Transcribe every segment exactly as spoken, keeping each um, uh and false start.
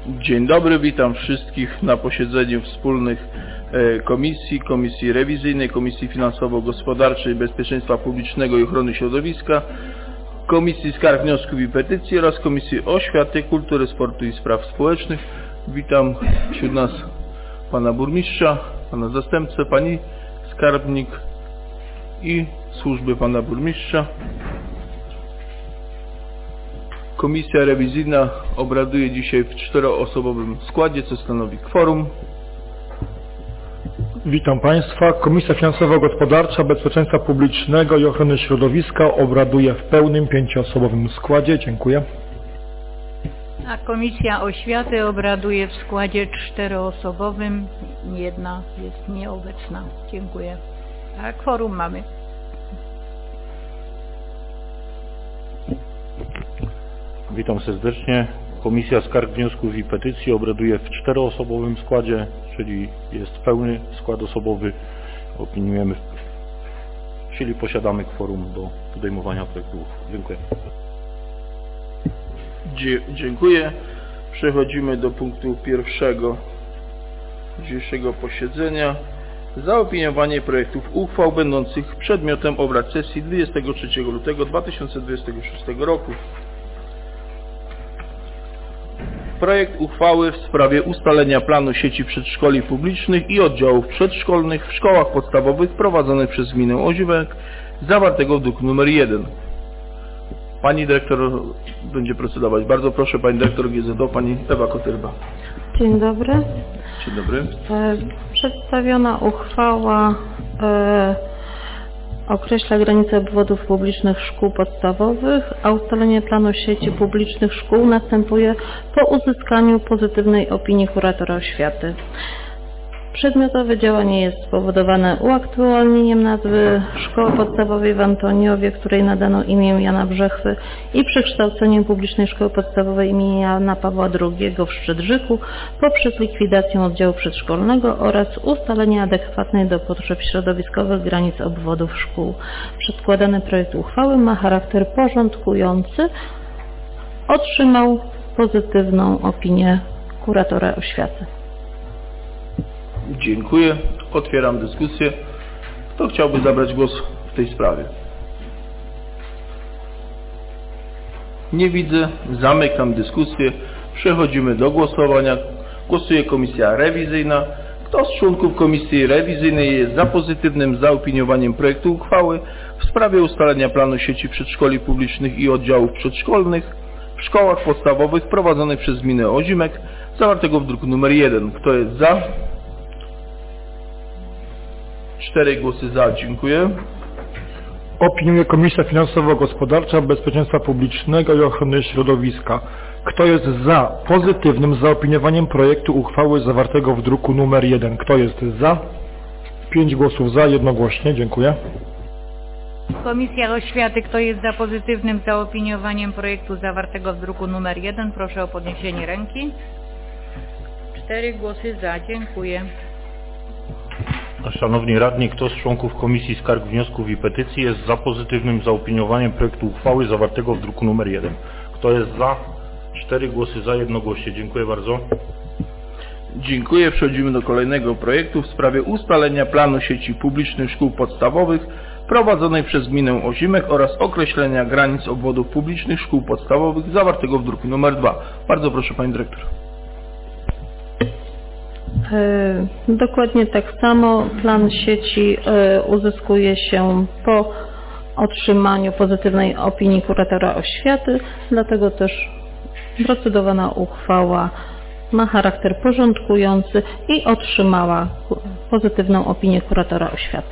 Dzień dobry, witam wszystkich na posiedzeniu wspólnych komisji, Komisji Rewizyjnej, Komisji Finansowo-Gospodarczej, Bezpieczeństwa Publicznego i Ochrony Środowiska, Komisji Skarg, Wniosków i Petycji oraz Komisji Oświaty, Kultury, Sportu i Spraw Społecznych. Witam wśród nas pana burmistrza, pana zastępcę, pani skarbnik i służby pana burmistrza. Komisja rewizyjna obraduje dzisiaj w czteroosobowym składzie, co stanowi kworum. Witam Państwa. Komisja Finansowo-Gospodarcza, Bezpieczeństwa Publicznego i Ochrony Środowiska obraduje w pełnym pięcioosobowym składzie. Dziękuję. A Komisja Oświaty obraduje w składzie czteroosobowym. Jedna jest nieobecna. Dziękuję. A kworum mamy. Witam serdecznie. Komisja Skarg, Wniosków i Petycji obraduje w czteroosobowym składzie, czyli jest pełny skład osobowy. Opiniujemy, czyli posiadamy kworum do podejmowania projektów. Dziękuję. Dziękuję. Przechodzimy do punktu pierwszego dzisiejszego posiedzenia. Zaopiniowanie projektów uchwał będących przedmiotem obrad sesji dwudziestego trzeciego lutego dwa tysiące dwudziestego szóstego roku. Projekt uchwały w sprawie ustalenia planu sieci przedszkoli publicznych i oddziałów przedszkolnych w szkołach podstawowych prowadzonych przez gminę Ozimiek, zawartego w druku nr jeden. Pani dyrektor będzie procedować. Bardzo proszę, pani dyrektor G Z O, pani Ewa Kotyrba. Dzień dobry. Dzień dobry. E, przedstawiona uchwała e, określa granice obwodów publicznych szkół podstawowych, a ustalenie planu sieci publicznych szkół następuje po uzyskaniu pozytywnej opinii kuratora oświaty. Przedmiotowe działanie jest spowodowane uaktualnieniem nazwy Szkoły Podstawowej w Antoniowie, której nadano imię Jana Brzechwy, i przekształceniem Publicznej Szkoły Podstawowej im. Jana Pawła drugiego w Szczedrzyku poprzez likwidację oddziału przedszkolnego oraz ustalenie adekwatnej do potrzeb środowiskowych granic obwodów szkół. Przedkładany projekt uchwały ma charakter porządkujący. Otrzymał pozytywną opinię kuratora oświaty. Dziękuję. Otwieram dyskusję. Kto chciałby zabrać głos w tej sprawie? Nie widzę. Zamykam dyskusję. Przechodzimy do głosowania. Głosuje Komisja Rewizyjna. Kto z członków Komisji Rewizyjnej jest za pozytywnym zaopiniowaniem projektu uchwały w sprawie ustalenia planu sieci przedszkoli publicznych i oddziałów przedszkolnych w szkołach podstawowych prowadzonych przez gminę Ozimiek, zawartego w druku nr jeden? Kto jest za? Cztery głosy za. Dziękuję. Opiniuje Komisja Finansowo-Gospodarcza, Bezpieczeństwa Publicznego i Ochrony Środowiska. Kto jest za pozytywnym zaopiniowaniem projektu uchwały zawartego w druku nr jeden? Kto jest za? Pięć głosów za, jednogłośnie. Dziękuję. Komisja Oświaty, kto jest za pozytywnym zaopiniowaniem projektu zawartego w druku nr jeden? Proszę o podniesienie ręki. Cztery głosy za. Dziękuję. Szanowni Radni, kto z członków Komisji Skarg, Wniosków i Petycji jest za pozytywnym zaopiniowaniem projektu uchwały zawartego w druku nr jeden? Kto jest za? Cztery głosy za, jednogłośnie. Dziękuję bardzo. Dziękuję. Przechodzimy do kolejnego projektu w sprawie ustalenia planu sieci publicznych szkół podstawowych prowadzonej przez gminę Ozimiek oraz określenia granic obwodów publicznych szkół podstawowych, zawartego w druku nr dwa. Bardzo proszę, pani dyrektor. Dokładnie tak samo. Plan sieci uzyskuje się po otrzymaniu pozytywnej opinii kuratora oświaty, dlatego też procedowana uchwała ma charakter porządkujący i otrzymała pozytywną opinię kuratora oświaty.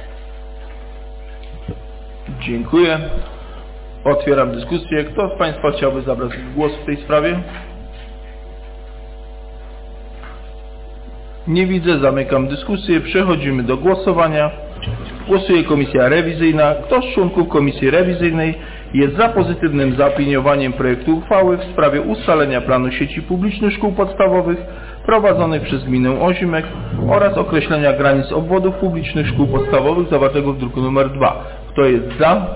Dziękuję. Otwieram dyskusję. Kto z Państwa chciałby zabrać głos w tej sprawie? Nie widzę. Zamykam dyskusję. Przechodzimy do głosowania. Głosuje Komisja Rewizyjna. Kto z członków Komisji Rewizyjnej jest za pozytywnym zaopiniowaniem projektu uchwały w sprawie ustalenia planu sieci publicznych szkół podstawowych prowadzonych przez gminę Ozimiek oraz określenia granic obwodów publicznych szkół podstawowych, zawartego w druku nr dwa? Kto jest za?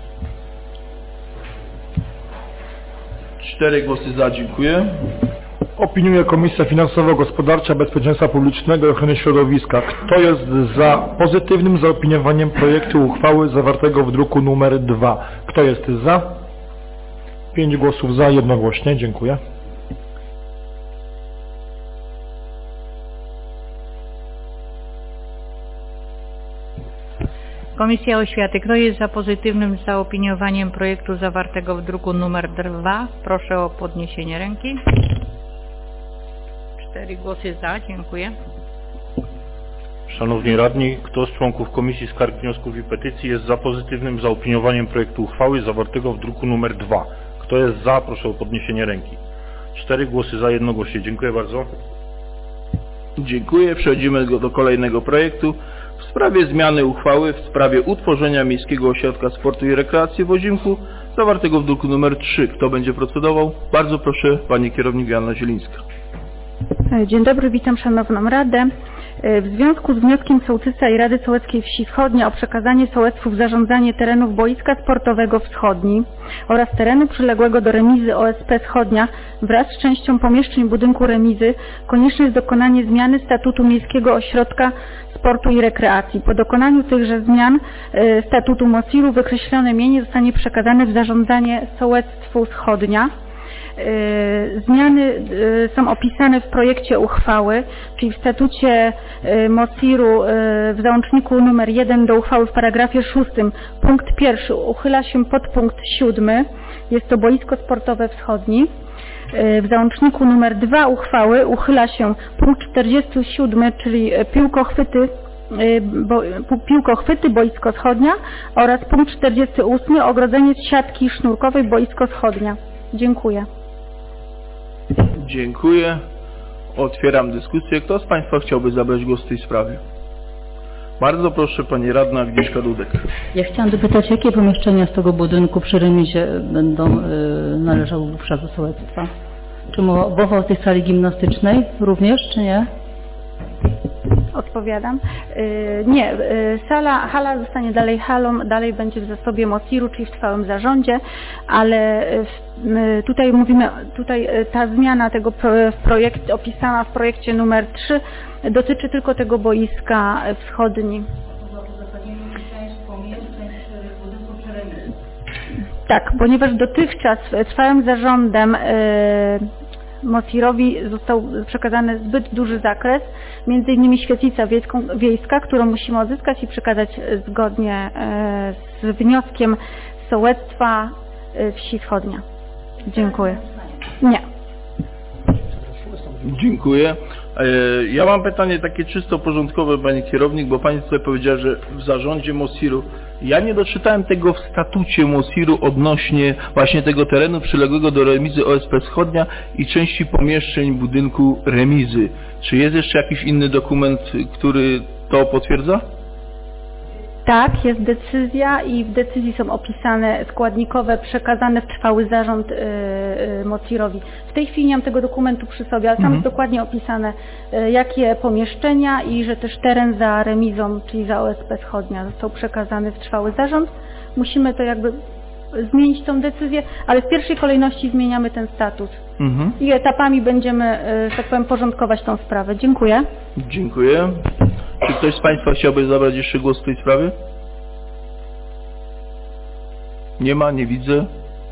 Cztery głosy za. Dziękuję. opiniuje Komisja Finansowo-Gospodarcza, Bezpieczeństwa Publicznego i Ochrony Środowiska. Kto jest za pozytywnym zaopiniowaniem projektu uchwały zawartego w druku numer dwa? Kto jest za? Pięć głosów za, jednogłośnie. Dziękuję. Komisja Oświaty. Kto jest za pozytywnym zaopiniowaniem projektu zawartego w druku numer dwa? Proszę o podniesienie ręki. Cztery głosy za. Dziękuję. Szanowni Radni, kto z członków Komisji Skarg, Wniosków i Petycji jest za pozytywnym zaopiniowaniem projektu uchwały zawartego w druku numer dwa? Kto jest za? Proszę o podniesienie ręki. Cztery głosy za, jednogłośnie. Dziękuję bardzo. Dziękuję. Przechodzimy do kolejnego projektu. W sprawie zmiany uchwały w sprawie utworzenia Miejskiego Ośrodka Sportu i Rekreacji w Ozimku, zawartego w druku numer trzy. Kto będzie procedował? Bardzo proszę, pani kierownik Joanna Zielińska. Dzień dobry, witam Szanowną Radę. W związku z wnioskiem sołtysa i Rady Sołeckiej Wsi Wschodnia o przekazanie sołectwu w zarządzanie terenów boiska sportowego Wschodni oraz terenu przyległego do remizy O S P Wschodnia wraz z częścią pomieszczeń budynku remizy konieczne jest dokonanie zmiany statutu Miejskiego Ośrodka Sportu i Rekreacji. Po dokonaniu tychże zmian e, statutu MOSIR-u wykreślone mienie zostanie przekazane w zarządzanie sołectwu Wschodnia. Zmiany są opisane w projekcie uchwały, czyli w statucie MOSIR-u w załączniku numer jeden do uchwały w paragrafie szóstym. Punkt pierwszy uchyla się podpunkt siódmy, jest to boisko sportowe Wschodni. W załączniku numer dwa uchwały uchyla się punkt czterdziesty siódmy, czyli piłkochwyty, bo, piłkochwyty boisko Wschodnia oraz punkt czterdziesty ósmy ogrodzenie z siatki sznurkowej boisko Wschodnia. Dziękuję. Dziękuję. Otwieram dyskusję. Kto z Państwa chciałby zabrać głos w tej sprawie? Bardzo proszę, pani radna Agnieszka Dudek. Ja chciałam dopytać, jakie pomieszczenia z tego budynku przy remizie będą y, należały wówczas do sołectwa? Czy mowa o tej sali gimnastycznej również, czy nie? Odpowiadam. Yy, nie, yy, sala, hala zostanie dalej halą, dalej będzie w zasobie MOSIR-u, czyli w trwałym zarządzie, ale yy, tutaj mówimy, tutaj yy, ta zmiana tego pro, w projekt, opisana w projekcie numer trzy dotyczy tylko tego boiska Wschodni. Tak, ponieważ dotychczas trwałym zarządem yy, MOSIR-owi został przekazany zbyt duży zakres, między innymi świetlica wiejską, wiejska, którą musimy odzyskać i przekazać zgodnie z wnioskiem sołectwa Wsi Wschodnia. Dziękuję. Nie. Dziękuję. Ja mam pytanie takie czysto porządkowe, pani kierownik, bo pani tutaj powiedziała, że w zarządzie MOSIR-u. Ja nie doczytałem tego w statucie MOSIR-u odnośnie właśnie tego terenu przyległego do remizy O S P Wschodnia i części pomieszczeń budynku remizy. Czy jest jeszcze jakiś inny dokument, który to potwierdza? Tak, jest decyzja i w decyzji są opisane składnikowe przekazane w trwały zarząd yy, yy, MOSIR-owi. W tej chwili nie mam tego dokumentu przy sobie, ale tam mhm. jest dokładnie opisane yy, jakie pomieszczenia i że też teren za remizą, czyli za O S P Wschodnia został przekazany w trwały zarząd. Musimy to jakby zmienić tą decyzję, ale w pierwszej kolejności zmieniamy ten statut. Mhm. I etapami będziemy, yy, że tak powiem, porządkować tą sprawę. Dziękuję. Dziękuję. Czy ktoś z Państwa chciałby zabrać jeszcze głos w tej sprawie? Nie ma, nie widzę.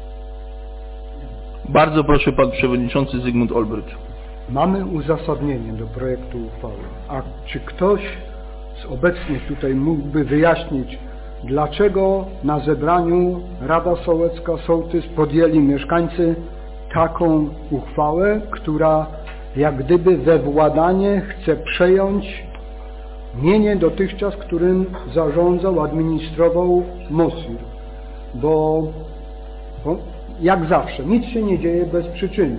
Bardzo proszę, pan przewodniczący Zygmunt Olbryt. Mamy uzasadnienie do projektu uchwały. A czy ktoś z obecnych tutaj mógłby wyjaśnić, dlaczego na zebraniu Rada Sołecka, sołtys podjęli mieszkańcy taką uchwałę, która jak gdyby we władanie chce przejąć mienie dotychczas, którym zarządzał, administrował MOSIR, bo, bo jak zawsze nic się nie dzieje bez przyczyny.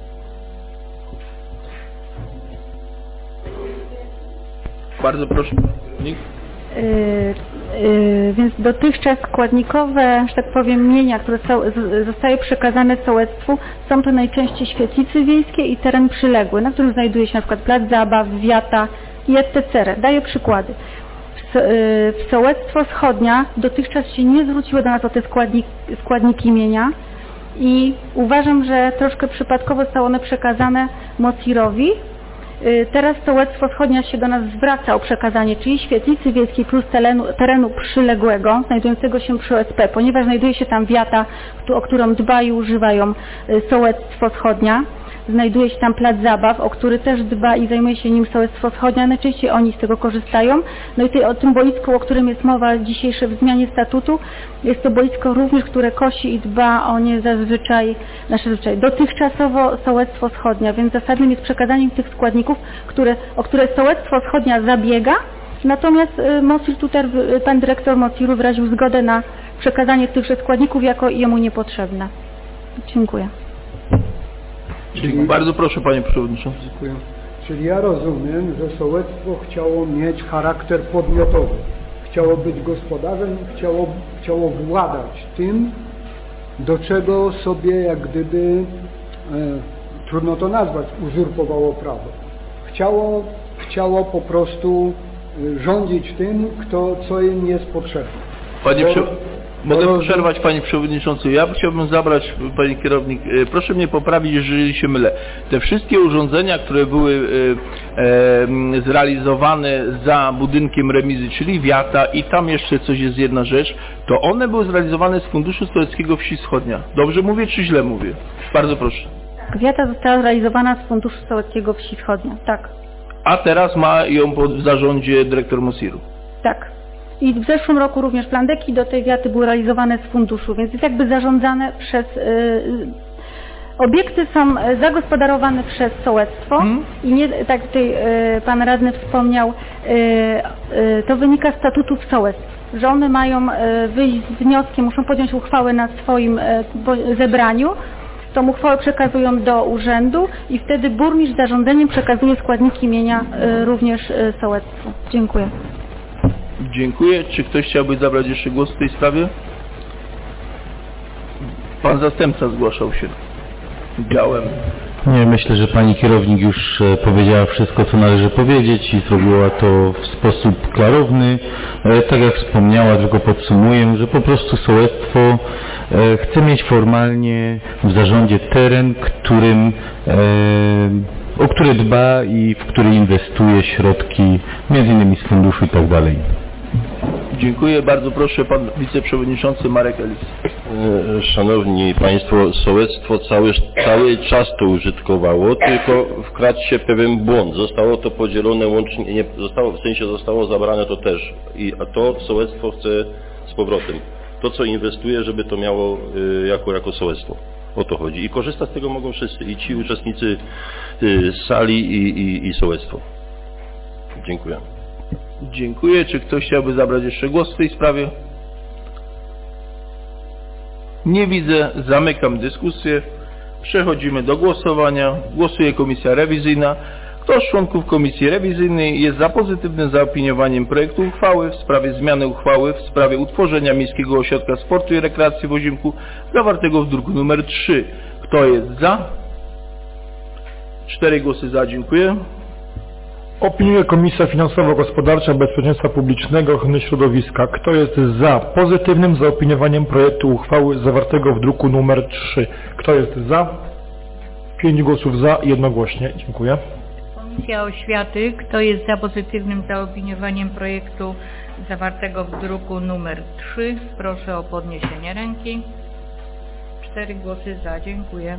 Bardzo proszę. Nikt? Yy, yy, więc dotychczas składnikowe, że tak powiem, mienia, które są, z, zostaje przekazane sołectwu, są to najczęściej świetlicy wiejskie i teren przyległy, na którym znajduje się na przykład plac zabaw, wiata i et cetera. Daję przykłady. W, yy, w sołectwo Wschodnia dotychczas się nie zwróciło do nas o te składnik, składniki mienia. i uważam, że troszkę przypadkowo zostały one przekazane Mocirowi. Teraz Sołectwo Wschodnia się do nas zwraca o przekazanie, czyli świetlicy wiejskiej plus terenu, terenu przyległego, znajdującego się przy O S P, ponieważ znajduje się tam wiata, o którą dba i używają Sołectwo Wschodnia. Znajduje się tam plac zabaw, o który też dba i zajmuje się nim Sołectwo Wschodnia. Najczęściej oni z tego korzystają. No i tej, o tym boisku, o którym jest mowa dzisiejsze w zmianie statutu, jest to boisko również, które kosi i dba o nie zazwyczaj, znaczy zazwyczaj dotychczasowo Sołectwo Wschodnia, więc zasadnym jest przekazaniem tych składników, które, o które Sołectwo Wschodnia zabiega. Natomiast Mocir tutaj, pan dyrektor Mociru wyraził zgodę na przekazanie tychże składników jako jemu niepotrzebne. Dziękuję. Czyli, bardzo proszę, panie przewodniczący. Dziękuję. Czyli ja rozumiem, że sołectwo chciało mieć charakter podmiotowy. Chciało być gospodarzem, chciało, chciało władać tym, do czego sobie jak gdyby, e, trudno to nazwać, uzurpowało prawo. Chciało, chciało po prostu rządzić tym, kto, co im jest potrzebne. Panie Bo, prze... Mogę bo, przerwać, panie przewodniczący. Ja chciałbym zabrać, panie kierownik, proszę mnie poprawić, jeżeli się mylę. Te wszystkie urządzenia, które były e, e, zrealizowane za budynkiem remizy, czyli wiata i tam jeszcze coś jest jedna rzecz, to one były zrealizowane z Funduszu Sołeckiego Wsi Wschodnia. Dobrze mówię, czy źle mówię? Bardzo proszę. Wiata została zrealizowana z Funduszu Sołeckiego Wsi Wschodnia, tak. A teraz ma ją pod, w zarządzie dyrektor Mociru. Tak. I w zeszłym roku również plandeki do tej wiaty były realizowane z funduszu, więc jest jakby zarządzane przez... Yy, obiekty są zagospodarowane przez sołectwo hmm. i nie, tak tutaj yy, pan radny wspomniał, yy, yy, to wynika z statutów sołectw, że one mają yy, wyjść z wnioskiem, muszą podjąć uchwałę na swoim yy, zebraniu, tą uchwałę przekazują do urzędu i wtedy burmistrz zarządzeniem przekazuje składniki mienia yy, również yy, sołectwu. Dziękuję. Dziękuję. Czy ktoś chciałby zabrać jeszcze głos w tej sprawie? Pan zastępca zgłaszał się. Widziałem. Nie, myślę, że pani kierownik już powiedziała wszystko, co należy powiedzieć i zrobiła to w sposób klarowny. Tak jak wspomniała, tylko podsumuję, że po prostu sołectwo chce mieć formalnie w zarządzie teren, którym, o który dba i w który inwestuje środki, między innymi z funduszu i tak dalej. Dziękuję. Bardzo proszę, pan wiceprzewodniczący Marek Elis. Szanowni Państwo, sołectwo cały, cały czas to użytkowało, tylko wkradł się pewien błąd. Zostało to podzielone łącznie, nie, zostało, w sensie zostało zabrane to też. I, a to sołectwo chce z powrotem. To, co inwestuje, żeby to miało y, jako, jako sołectwo. O to chodzi. I korzystać z tego mogą wszyscy. I ci uczestnicy y, sali i, i, i sołectwo. Dziękuję. Dziękuję. Czy ktoś chciałby zabrać jeszcze głos w tej sprawie? Nie widzę. Zamykam dyskusję. Przechodzimy do głosowania. Głosuje komisja rewizyjna. Kto z członków komisji rewizyjnej jest za pozytywnym zaopiniowaniem projektu uchwały w sprawie zmiany uchwały w sprawie utworzenia Miejskiego Ośrodka Sportu i Rekreacji w Ozimku zawartego w druku nr trzy? Kto jest za? Cztery głosy za. Dziękuję. Opiniuje Komisja Finansowo-Gospodarcza Bezpieczeństwa Publicznego Ochrony Środowiska. Kto jest za pozytywnym zaopiniowaniem projektu uchwały zawartego w druku nr trzy? Kto jest za? Pięć głosów za, jednogłośnie. Dziękuję. Komisja Oświaty. Kto jest za pozytywnym zaopiniowaniem projektu zawartego w druku nr trzy? Proszę o podniesienie ręki. Cztery głosy za. Dziękuję.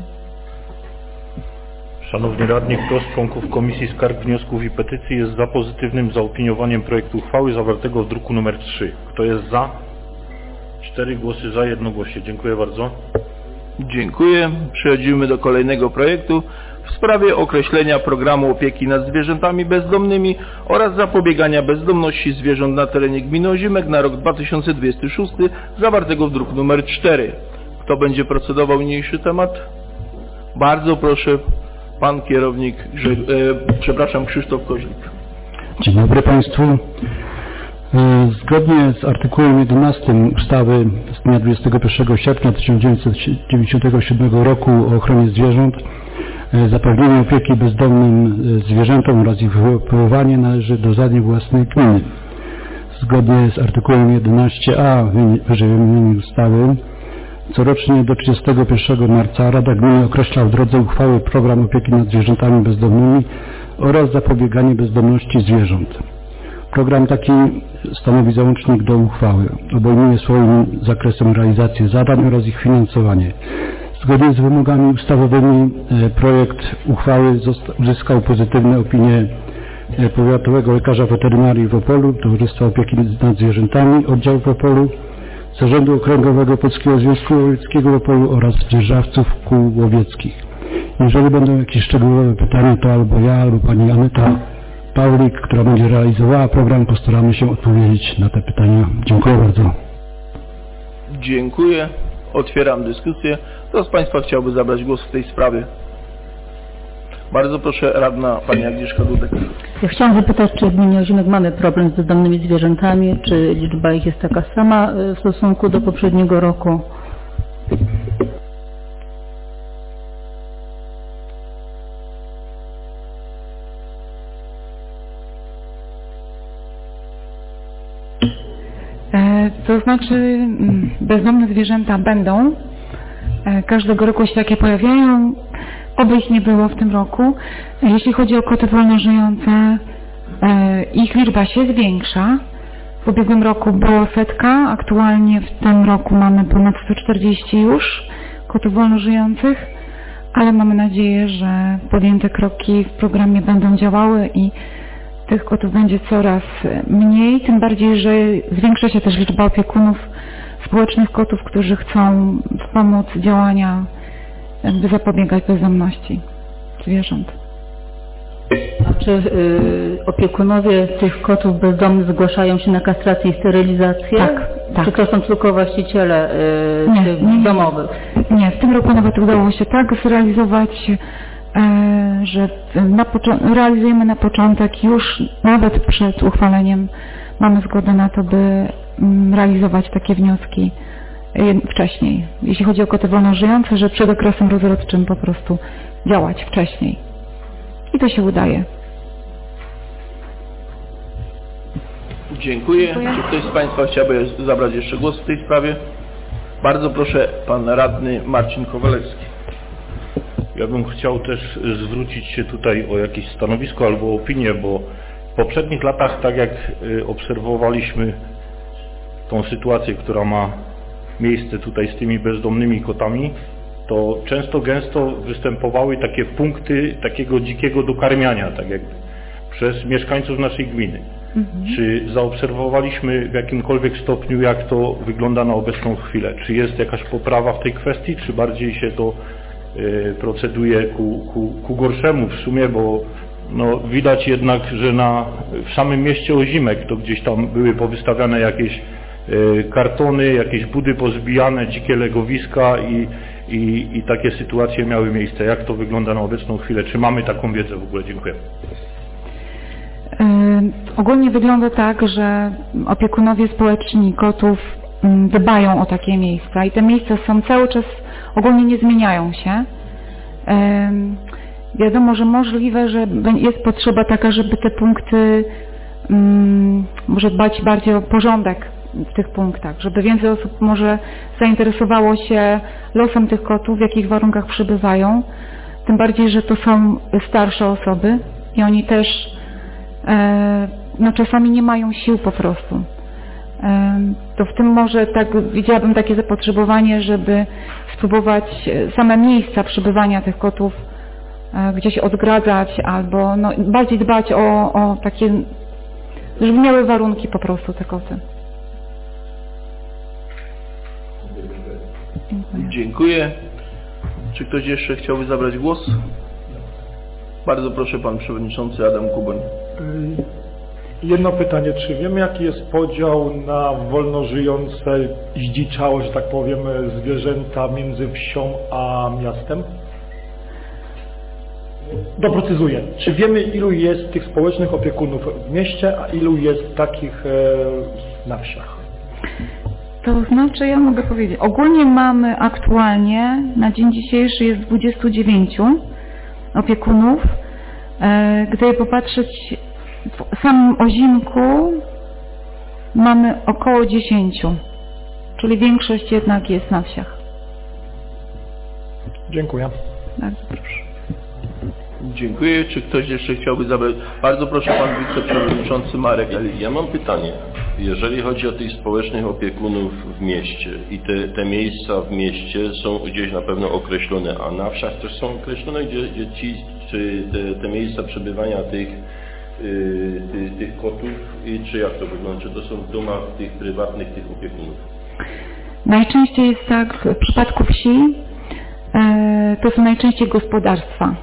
Szanowni radni, kto z członków Komisji Skarg, Wniosków i Petycji jest za pozytywnym zaopiniowaniem projektu uchwały zawartego w druku nr trzy? Kto jest za? Cztery głosy za, jednogłośnie. Dziękuję bardzo. Dziękuję. Przechodzimy do kolejnego projektu w sprawie określenia programu opieki nad zwierzętami bezdomnymi oraz zapobiegania bezdomności zwierząt na terenie gminy Ozimek na rok dwa tysiące dwudziesty szósty zawartego w druku nr cztery. Kto będzie procedował niniejszy temat? Bardzo proszę. Pan kierownik, że, e, przepraszam, Krzysztof Koźlik. Dzień dobry Państwu. E, zgodnie z artykułem jedenastym ustawy z dnia dwudziestego pierwszego sierpnia tysiąc dziewięćset dziewięćdziesiątego siódmego roku o ochronie zwierząt, e, zapewnienie opieki bezdomnym zwierzętom oraz ich wychowywanie należy do zadań własnej gminy. Zgodnie z artykułem jedenaście a wyżej wymienionej ustawy Corocznie do trzydziestego pierwszego marca Rada Gminy określa w drodze uchwały program opieki nad zwierzętami bezdomnymi oraz zapobieganie bezdomności zwierząt. Program taki stanowi załącznik do uchwały. Obejmuje swoim zakresem realizację zadań oraz ich finansowanie. Zgodnie z wymogami ustawowymi projekt uchwały uzyskał pozytywne opinie powiatowego lekarza weterynarii w Opolu, Towarzystwa Opieki nad Zwierzętami, oddział w Opolu, Zarządu Okręgowego Polskiego Związku Łowieckiego w Opolu oraz dzierżawców kół łowieckich. Jeżeli będą jakieś szczegółowe pytania, to albo ja, albo pani Aneta Pawlik, która będzie realizowała program, postaramy się odpowiedzieć na te pytania. Dziękuję bardzo. Dziękuję. Otwieram dyskusję. Kto z Państwa chciałby zabrać głos w tej sprawie? Bardzo proszę, radna pani Agnieszka Dudek. Ja chciałam zapytać, czy w gminie Oziomek mamy problem z bezdomnymi zwierzętami, czy liczba ich jest taka sama w stosunku do poprzedniego roku? To znaczy bezdomne zwierzęta będą. Każdego roku się takie pojawiają. Oby ich nie było w tym roku. Jeśli chodzi o koty wolno żyjące, ich liczba się zwiększa. W ubiegłym roku było setka, aktualnie w tym roku mamy ponad sto czterdzieści już kotów wolno żyjących, ale mamy nadzieję, że podjęte kroki w programie będą działały i tych kotów będzie coraz mniej, tym bardziej, że zwiększa się też liczba opiekunów społecznych kotów, którzy chcą wspomóc działania, by zapobiegać bezdomności zwierząt. A czy y, opiekunowie tych kotów bezdomnych zgłaszają się na kastrację i sterylizację? Tak, tak. Czy to są tylko właściciele y, nie, tych nie, domowych? Nie, w tym roku nawet udało się tak zrealizować, że na realizujemy na początek już nawet przed uchwaleniem mamy zgodę na to, by realizować takie wnioski wcześniej. Jeśli chodzi o koty wolno żyjące, że przed okresem rozrodczym po prostu działać wcześniej. I to się udaje. Dziękuję. Dziękuję. Czy ktoś z Państwa chciałby zabrać jeszcze głos w tej sprawie? Bardzo proszę, pan radny Marcin Kowalewski. Ja bym chciał też zwrócić się tutaj o jakieś stanowisko albo opinię, bo w poprzednich latach, tak jak obserwowaliśmy tą sytuację, która ma miejsce tutaj z tymi bezdomnymi kotami, to często gęsto występowały takie punkty takiego dzikiego dokarmiania, tak jakby, przez mieszkańców naszej gminy. Mhm. Czy zaobserwowaliśmy w jakimkolwiek stopniu, jak to wygląda na obecną chwilę? Czy jest jakaś poprawa w tej kwestii, czy bardziej się to proceduje ku, ku, ku gorszemu w sumie, bo no, widać jednak, że na, w samym mieście Ozimek to gdzieś tam były powystawiane jakieś y, kartony, jakieś budy pozbijane, dzikie legowiska i, i, i takie sytuacje miały miejsce. Jak to wygląda na obecną chwilę? Czy mamy taką wiedzę w ogóle? Dziękuję. Yy, ogólnie wygląda tak, że opiekunowie społeczni kotów dbają o takie miejsca i te miejsca są cały czas, ogólnie nie zmieniają się. Yy, wiadomo, że możliwe, że jest potrzeba taka, żeby te punkty, yy, może dbać bardziej o porządek w tych punktach, żeby więcej osób może zainteresowało się losem tych kotów, w jakich warunkach przebywają. Tym bardziej, że to są starsze osoby i oni też yy, no, czasami nie mają sił po prostu. To w tym może tak widziałabym takie zapotrzebowanie, żeby spróbować same miejsca przebywania tych kotów gdzieś odgradzać albo no, bardziej dbać o, o takie, żeby miały warunki po prostu te koty. Dziękuję. Dziękuję. Czy ktoś jeszcze chciałby zabrać głos? Bardzo proszę, pan przewodniczący Adam Kuboń. Jedno pytanie, czy wiemy, jaki jest podział na wolno żyjące, zdziczałe, że tak powiem, zwierzęta między wsią a miastem? Doprecyzuję. Czy wiemy, ilu jest tych społecznych opiekunów w mieście, a ilu jest takich e, na wsiach? To znaczy, ja mogę powiedzieć, ogólnie mamy aktualnie, na dzień dzisiejszy jest dwudziestu dziewięciu opiekunów. E, gdyby popatrzeć w samym Ozimku mamy około dziesięciu, czyli większość jednak jest na wsiach. Dziękuję. Bardzo proszę. Dziękuję. Czy ktoś jeszcze chciałby zabrać? Bardzo proszę, pan wiceprzewodniczący Marek. Ja mam pytanie. Jeżeli chodzi o tych społecznych opiekunów w mieście i te, te miejsca w mieście są gdzieś na pewno określone, a na wsiach też są określone, gdzie, gdzie ci, czy te, te miejsca przebywania tych, yy, tych, tych kotów i czy jak to wygląda? Czy to są w domach tych prywatnych, tych opiekunów? Najczęściej jest tak, w przypadku wsi e, to są najczęściej gospodarstwa.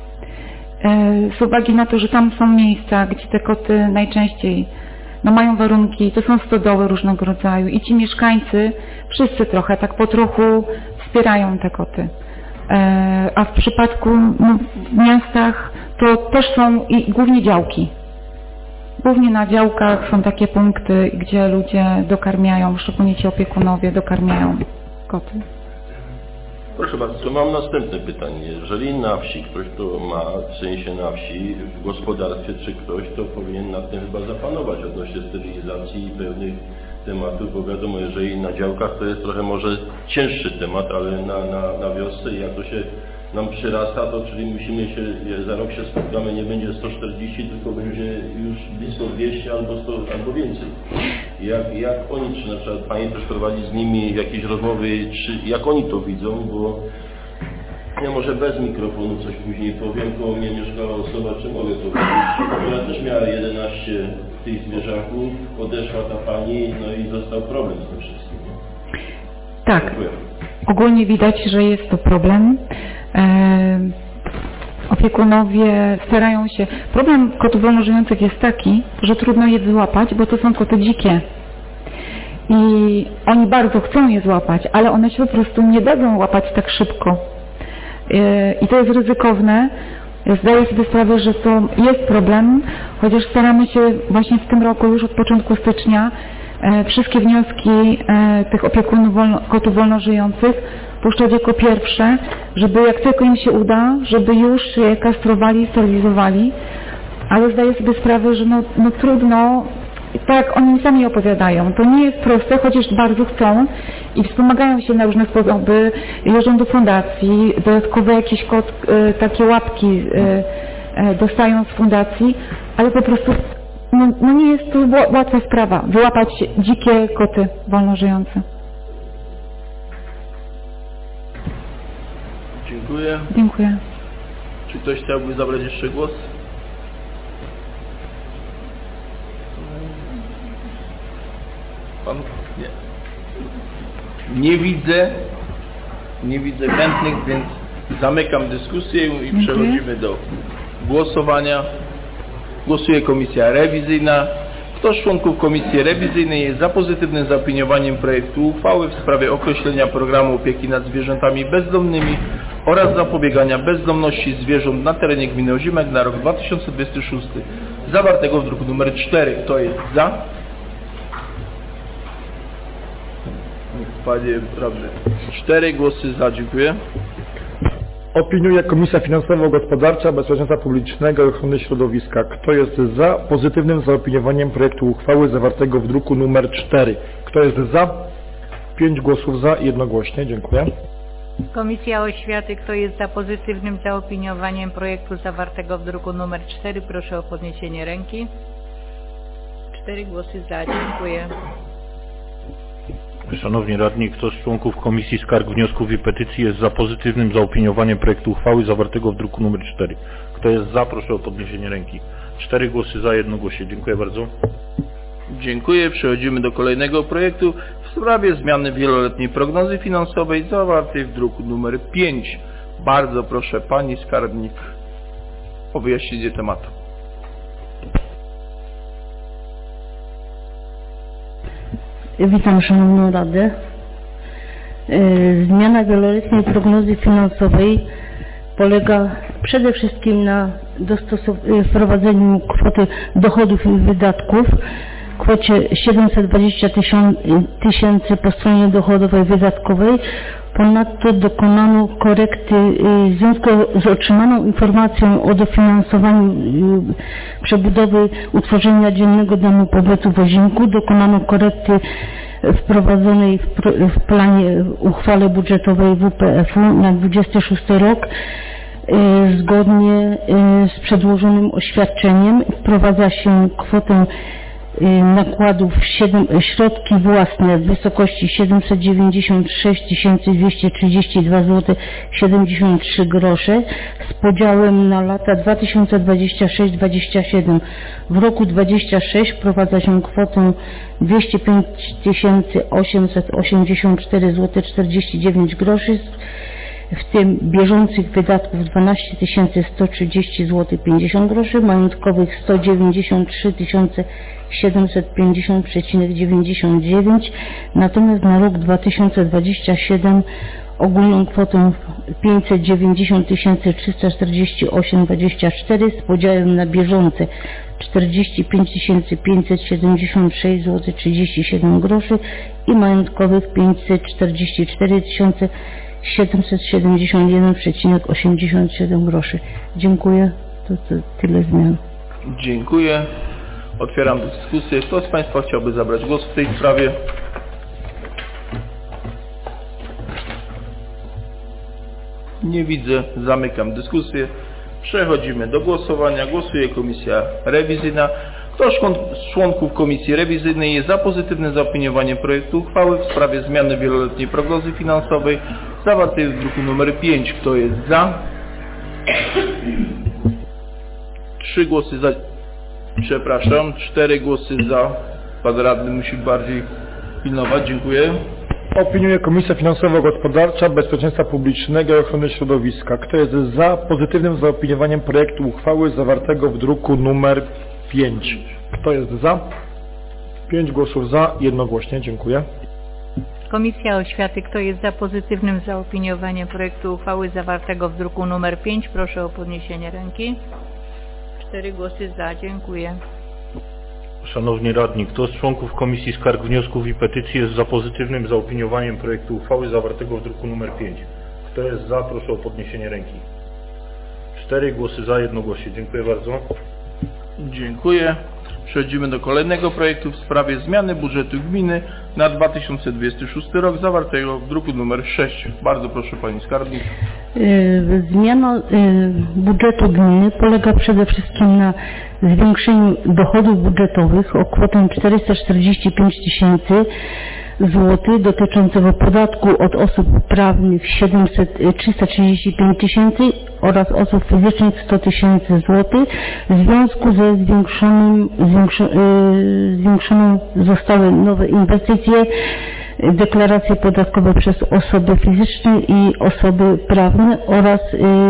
Z uwagi na to, że tam są miejsca, gdzie te koty najczęściej no, mają warunki, to są stodoły różnego rodzaju i ci mieszkańcy, wszyscy trochę, tak po trochu wspierają te koty. A w przypadku no, w miastach to też są i głównie działki. Głównie na działkach są takie punkty, gdzie ludzie dokarmiają, szczególnie ci opiekunowie dokarmiają koty. Proszę bardzo, to mam następne pytanie. Jeżeli na wsi ktoś to ma, w sensie na wsi, w gospodarstwie czy ktoś, to powinien nad tym chyba zapanować odnośnie sterylizacji i pewnych tematów, bo wiadomo, jeżeli na działkach to jest trochę może cięższy temat, ale na, na, na wiosce i jak to się nam przyrasta, to czyli musimy się, za rok się spotkamy, nie będzie sto czterdzieści, tylko będzie już blisko dwieście albo sto, albo więcej. Jak, jak oni, czy na przykład Pani też prowadzi z nimi jakieś rozmowy, czy jak oni to widzą, bo ja może bez mikrofonu coś później powiem, koło mnie mieszkała osoba, czy mogę to powiedzieć, która też miała jedenaście tych zwierzaków, odeszła ta Pani, no i został problem z tym wszystkim. Tak. Dziękuję. Ogólnie widać, że jest to problem. E, opiekunowie starają się... Problem kotów wolnożyjących jest taki, że trudno je złapać, bo to są koty dzikie. I oni bardzo chcą je złapać, ale one się po prostu nie dadzą łapać tak szybko. E, I to jest ryzykowne. Zdaję sobie sprawę, że to jest problem, chociaż staramy się właśnie w tym roku, już od początku stycznia, e, wszystkie wnioski e, tych opiekunów wolno, kotów wolnożyjących puszczać jako pierwsze, żeby jak tylko im się uda, żeby już je kastrowali, sterylizowali, ale zdaję sobie sprawę, że no, no trudno, tak oni sami opowiadają, to nie jest proste, chociaż bardzo chcą i wspomagają się na różne sposoby, jeżdżą do fundacji, dodatkowe jakieś kot, e, takie łapki e, e, dostają z fundacji, ale po prostu no, no nie jest to łatwa sprawa, wyłapać dzikie koty wolnożyjące. Dziękuję. Dziękuję. Czy ktoś chciałby zabrać jeszcze głos? Pan? Nie. Nie widzę. Nie widzę chętnych, więc zamykam dyskusję i Dziękuję. przechodzimy do głosowania. Głosuje komisja rewizyjna. Kto z członków komisji rewizyjnej jest za pozytywnym zaopiniowaniem projektu uchwały w sprawie określenia programu opieki nad zwierzętami bezdomnymi oraz zapobiegania bezdomności zwierząt na terenie gminy Ozimek na rok dwa tysiące dwudziesty szósty, zawartego w druku nr cztery. Kto jest za? Panie radny. Cztery głosy za. Dziękuję. Opiniuje Komisja Finansowo-Gospodarcza, Bezpieczeństwa Publicznego i Ochrony Środowiska. Kto jest za pozytywnym zaopiniowaniem projektu uchwały zawartego w druku nr cztery? Kto jest za? Pięć głosów za, jednogłośnie. Dziękuję. Komisja Oświaty. Kto jest za pozytywnym zaopiniowaniem projektu zawartego w druku nr cztery? Proszę o podniesienie ręki. Cztery głosy za. Dziękuję. Szanowni Radni, kto z członków Komisji Skarg, Wniosków i Petycji jest za pozytywnym zaopiniowaniem projektu uchwały zawartego w druku nr cztery? Kto jest za, proszę o podniesienie ręki. Cztery głosy za, jednogłośnie. Dziękuję bardzo. Dziękuję. Przechodzimy do kolejnego projektu w sprawie zmiany wieloletniej prognozy finansowej zawartej w druku nr pięć. Bardzo proszę Pani Skarbnik o wyjaśnienie tematu. Witam Szanowną Radę. Zmiana wieloletniej prognozy finansowej polega przede wszystkim na wprowadzeniu kwoty dochodów i wydatków w kwocie siedemset dwadzieścia tysięcy po stronie dochodowej i wydatkowej. Ponadto dokonano korekty w związku z otrzymaną informacją o dofinansowaniu przebudowy utworzenia dziennego domu pobytu w Ozimku. Dokonano korekty wprowadzonej w, w planie uchwale budżetowej W P F u na dwudziesty szósty rok zgodnie z przedłożonym oświadczeniem wprowadza się kwotę nakładów siedem, środki własne w wysokości siedemset dziewięćdziesiąt sześć tysięcy dwieście trzydzieści dwa złote siedemdziesiąt trzy grosze z podziałem na lata dwa tysiące dwudziesty szósty do dwudziestego siódmego. W roku dwudziestym szóstym wprowadza się kwotę dwieście pięć tysięcy osiemset osiemdziesiąt cztery złote czterdzieści dziewięć groszy, w tym bieżących wydatków dwanaście tysięcy sto trzydzieści złotych pięćdziesiąt groszy, majątkowych sto dziewięćdziesiąt trzy tysiące siedemset pięćdziesiąt przecinek dziewięćdziesiąt dziewięć, natomiast na rok dwa tysiące dwudziesty siódmy ogólną kwotę pięćset dziewięćdziesiąt tysięcy trzysta czterdzieści osiem przecinek dwadzieścia cztery z podziałem na bieżące czterdzieści pięć tysięcy pięćset siedemdziesiąt sześć złotych trzydzieści siedem groszy i majątkowych pięćset czterdzieści cztery tysiące siedemset siedemdziesiąt jeden przecinek osiemdziesiąt siedem groszy. Dziękuję. To, to tyle zmian. Dziękuję. Otwieram dyskusję. Kto z Państwa chciałby zabrać głos w tej sprawie? Nie widzę. Zamykam dyskusję. Przechodzimy do głosowania. Głosuje Komisja Rewizyjna. Kto z członków Komisji Rewizyjnej jest za pozytywnym zaopiniowaniem projektu uchwały w sprawie zmiany wieloletniej prognozy finansowej zawartej w druku nr pięć? Kto jest za? Trzy głosy za. Przepraszam. Cztery głosy za. Pan radny musi bardziej pilnować. Dziękuję. Opiniuje Komisja Finansowo-Gospodarcza, Bezpieczeństwa Publicznego i Ochrony Środowiska. Kto jest za pozytywnym zaopiniowaniem projektu uchwały zawartego w druku nr pięć? Kto jest za? Pięć głosów za, jednogłośnie. Dziękuję. Komisja Oświaty. Kto jest za pozytywnym zaopiniowaniem projektu uchwały zawartego w druku nr pięć? Proszę o podniesienie ręki. Cztery głosy za. Dziękuję. Szanowni Radni, kto z członków Komisji Skarg, Wniosków i Petycji jest za pozytywnym zaopiniowaniem projektu uchwały zawartego w druku nr pięć? Kto jest za? Proszę o podniesienie ręki. Cztery głosy za, jednogłośnie. Dziękuję bardzo. Dziękuję. Przechodzimy do kolejnego projektu w sprawie zmiany budżetu gminy na dwa tysiące dwudziesty szósty rok zawartego w druku nr sześć. Bardzo proszę Pani Skarbnik. Zmiana budżetu gminy polega przede wszystkim na zwiększeniu dochodów budżetowych o kwotę czterysta czterdzieści pięć tysięcy złotych dotyczącego podatku od osób prawnych trzysta trzydzieści pięć tysięcy oraz osób fizycznych sto tysięcy złotych. W związku ze zwiększonym, zwiększo, zwiększoną zostały nowe inwestycje, deklaracje podatkowe przez osoby fizyczne i osoby prawne oraz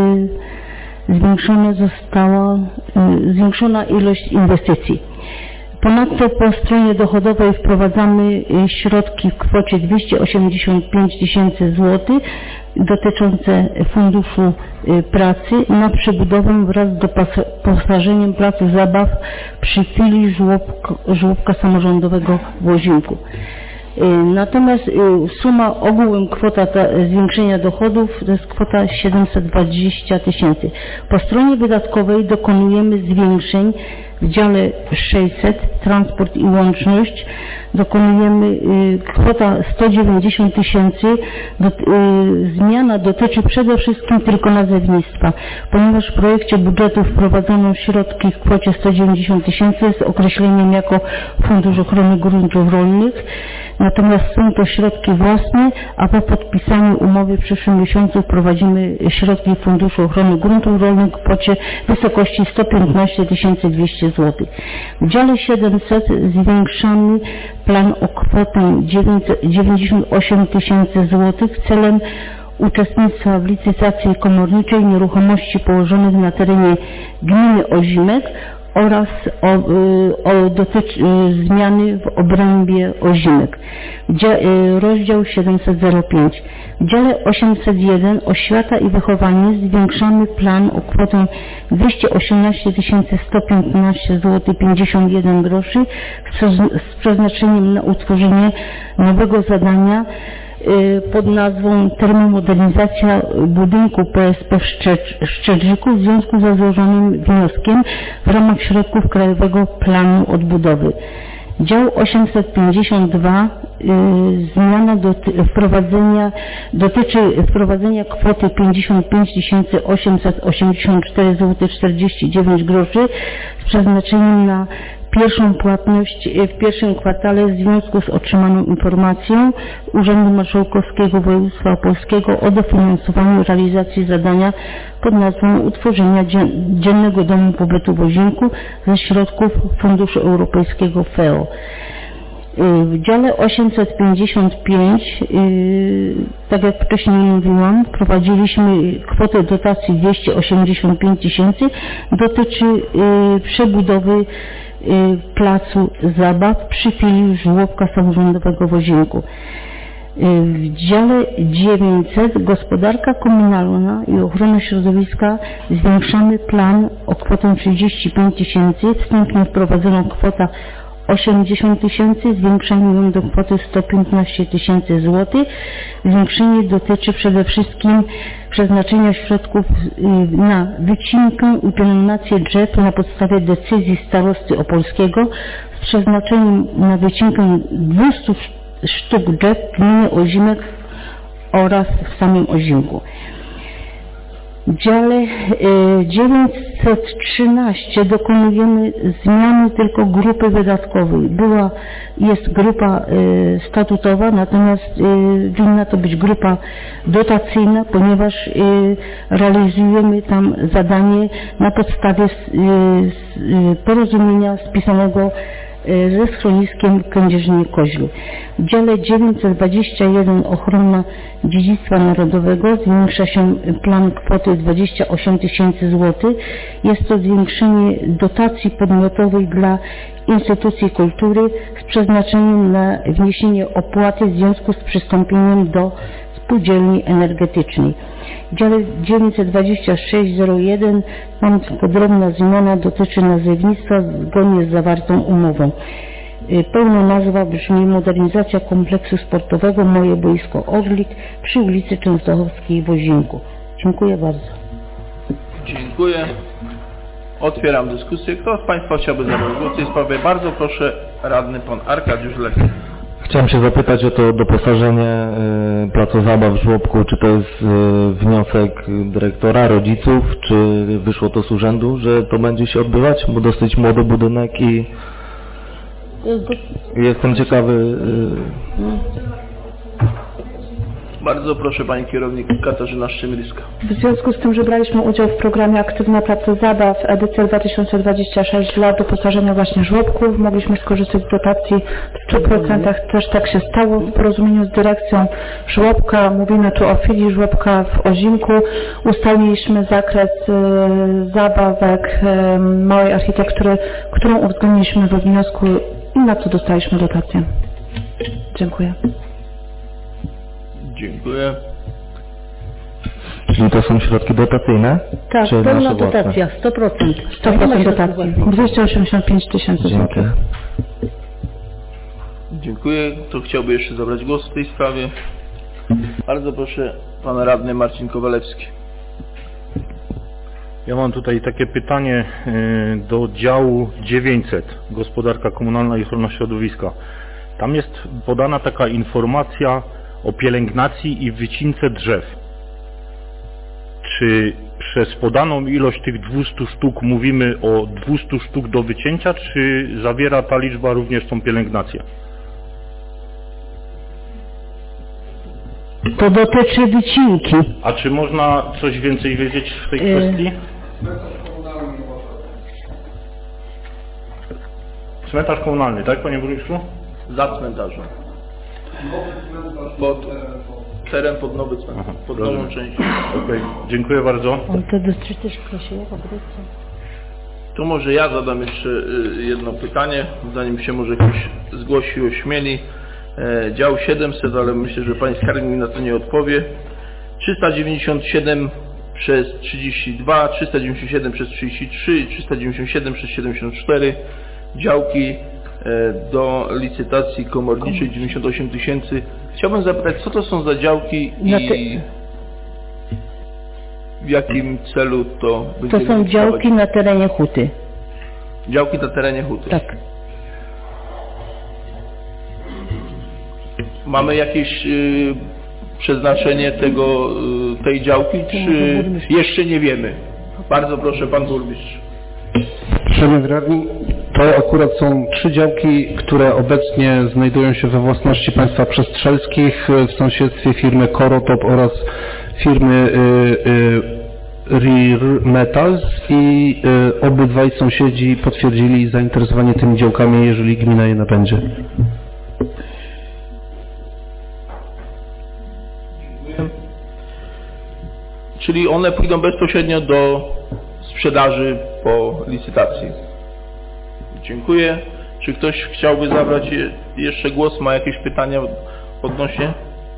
zwiększona została zwiększona ilość inwestycji. Ponadto po stronie dochodowej wprowadzamy środki w kwocie dwieście osiemdziesiąt pięć tysięcy złotych dotyczące Funduszu Pracy na przebudowę wraz z doposażeniem placu zabaw przy filii żłobka, żłobka samorządowego w Łozinku. Natomiast suma ogółem kwota ta, zwiększenia dochodów to jest kwota siedemset dwadzieścia tysięcy. Po stronie wydatkowej dokonujemy zwiększeń w dziale sześćset transport i łączność. Dokonujemy y, kwota sto dziewięćdziesiąt tysięcy. Do, y, zmiana dotyczy przede wszystkim tylko nazewnictwa, ponieważ w projekcie budżetu wprowadzono środki w kwocie sto dziewięćdziesiąt tysięcy z określeniem jako Fundusz Ochrony Gruntów Rolnych. Natomiast są to środki własne, a po podpisaniu umowy w przyszłym miesiącu wprowadzimy środki Funduszu Ochrony Gruntów Rolnych w kwocie wysokości sto piętnaście tysięcy dwieście złotych. W dziale siedemset zwiększamy plan o kwotę dziewięćdziesiąt osiem tysięcy złotych celem uczestnictwa w licytacji komorniczej nieruchomości położonych na terenie gminy Ozimek oraz o, o dotyczy zmiany w obrębie Ozimek. Dzia, rozdział siedemset pięć. W dziale osiemset jeden Oświata i wychowanie zwiększamy plan o kwotę dwieście osiemnaście tysięcy sto piętnaście złotych pięćdziesiąt jeden groszy z przeznaczeniem na utworzenie nowego zadania pod nazwą termomodernizacja budynku P S P w Szczedrzyku w związku ze złożonym wnioskiem w ramach środków Krajowego Planu Odbudowy. Dział osiemset pięćdziesiąt dwa y, zmiana doty, wprowadzenia, dotyczy wprowadzenia kwoty pięćdziesiąt pięć tysięcy osiemset osiemdziesiąt cztery złote czterdzieści dziewięć groszy z przeznaczeniem na pierwszą płatność w pierwszym kwartale w związku z otrzymaną informacją Urzędu Marszałkowskiego Województwa Opolskiego o dofinansowaniu realizacji zadania pod nazwą utworzenia Dziennego Domu Pobytu w Ozinku ze środków Funduszu Europejskiego F E O. W dziale osiemset pięćdziesiąt pięć, tak jak wcześniej mówiłam, wprowadziliśmy kwotę dotacji dwieście osiemdziesiąt pięć tysięcy, dotyczy przebudowy placu zabaw przy filii żłobka samorządowego w Ozinku. W dziale dziewięćset Gospodarka komunalna i ochrona środowiska zwiększamy plan o kwotę trzydzieści pięć tysięcy, wstępnie wprowadzono kwota osiemdziesiąt tysięcy, zwiększamy ją do kwoty sto piętnaście tysięcy złotych. Zwiększenie dotyczy przede wszystkim przeznaczenia środków na wycinkę i pielęgnację drzew na podstawie decyzji starosty opolskiego z przeznaczeniem na wycinkę dwieście sztuk drzew w gminie Ozimek oraz w samym Ozinku. W dziale dziewięćset trzynaście dokonujemy zmiany tylko grupy wydatkowej. Była, jest grupa statutowa, natomiast winna to być grupa dotacyjna, ponieważ realizujemy tam zadanie na podstawie porozumienia spisanego ze schroniskiem w Kędzierzynie Koźlu. W dziale dziewięćset dwadzieścia jeden Ochrona Dziedzictwa Narodowego zwiększa się plan kwoty dwadzieścia osiem tysięcy złotych. Jest to zwiększenie dotacji podmiotowej dla instytucji kultury z przeznaczeniem na wniesienie opłaty w związku z przystąpieniem do spółdzielni energetycznej. W dziale dziewięćset dwadzieścia sześć zero jeden tam podrobna zmiana dotyczy nazewnictwa zgodnie z zawartą umową. Pełna nazwa brzmi Modernizacja kompleksu sportowego Moje Boisko Orlik przy ulicy Częstochowskiej w Ozinku. Dziękuję bardzo. Dziękuję. Otwieram dyskusję. Kto z Państwa chciałby zabrać głos w tej sprawie? Bardzo proszę, radny pan Arkadiusz Lech. Chciałem się zapytać o to doposażenie y, placu zabaw w żłobku. Czy to jest y, wniosek dyrektora, rodziców, czy wyszło to z urzędu, że to będzie się odbywać? Bo dosyć młody budynek i jestem ciekawy. Y... Bardzo proszę pani kierownik Katarzyna Szczemielska. W związku z tym, że braliśmy udział w programie Aktywna Placu Zabaw edycja dwa tysiące dwadzieścia sześć dla doposażenia właśnie żłobków, mogliśmy skorzystać z dotacji w stu procentach. Też tak się stało w porozumieniu z dyrekcją żłobka. Mówimy tu o filii żłobka w Ozinku. Ustaliliśmy zakres y, zabawek, y, małej architektury, którą uwzględniliśmy we wniosku i na co dostaliśmy dotację. Dziękuję. Dziękuję. Czyli to są środki dotacyjne? Tak, pełna dotacja, sto procent. sto procent dotacji. dwieście osiemdziesiąt pięć tysięcy złotych. Dziękuję. Kto chciałby jeszcze zabrać głos w tej sprawie? Bardzo proszę, pan radny Marcin Kowalewski. Ja mam tutaj takie pytanie do działu dziewięćset, Gospodarka Komunalna i Ochrona Środowiska. Tam jest podana taka informacja o pielęgnacji i wycince drzew. Czy przez podaną ilość tych dwieście sztuk mówimy o dwieście sztuk do wycięcia, czy zawiera ta liczba również tą pielęgnację? To dotyczy wycinki. A czy można coś więcej wiedzieć w tej kwestii? Cmentarz komunalny, tak, panie burmistrzu? Za cmentarzem. Pod, teren pod nowy cmentarz, pod nową częścią. Okay. Dziękuję bardzo. On to dotyczy szkole, Tu może ja zadam jeszcze jedno pytanie, zanim się może ktoś zgłosi, ośmieli. E, dział siedemset, ale myślę, że pani skarbnik mi na to nie odpowie. trzysta dziewięćdziesiąt siedem przez trzydzieści dwa, trzysta dziewięćdziesiąt siedem przez trzydzieści trzy, trzysta dziewięćdziesiąt siedem przez siedemdziesiąt cztery. Działki do licytacji komorniczej dziewięćdziesiąt osiem tysięcy. Chciałbym zapytać, co to są za działki i w jakim celu to będzie? To są działki na terenie huty. Działki na terenie huty. Tak. Mamy jakieś y, przeznaczenie tego, y, tej działki, czy jeszcze nie wiemy? Bardzo proszę, pan burmistrz. Szanowni radni, to akurat są trzy działki, które obecnie znajdują się we własności państwa przestrzelskich w sąsiedztwie firmy Korotop oraz firmy y, y, Rear Metals i y, obydwaj sąsiedzi potwierdzili zainteresowanie tymi działkami, jeżeli gmina je nabędzie. Czyli one pójdą bezpośrednio do sprzedaży po licytacji. Dziękuję. Czy ktoś chciałby zabrać jeszcze głos? Ma jakieś pytania odnośnie?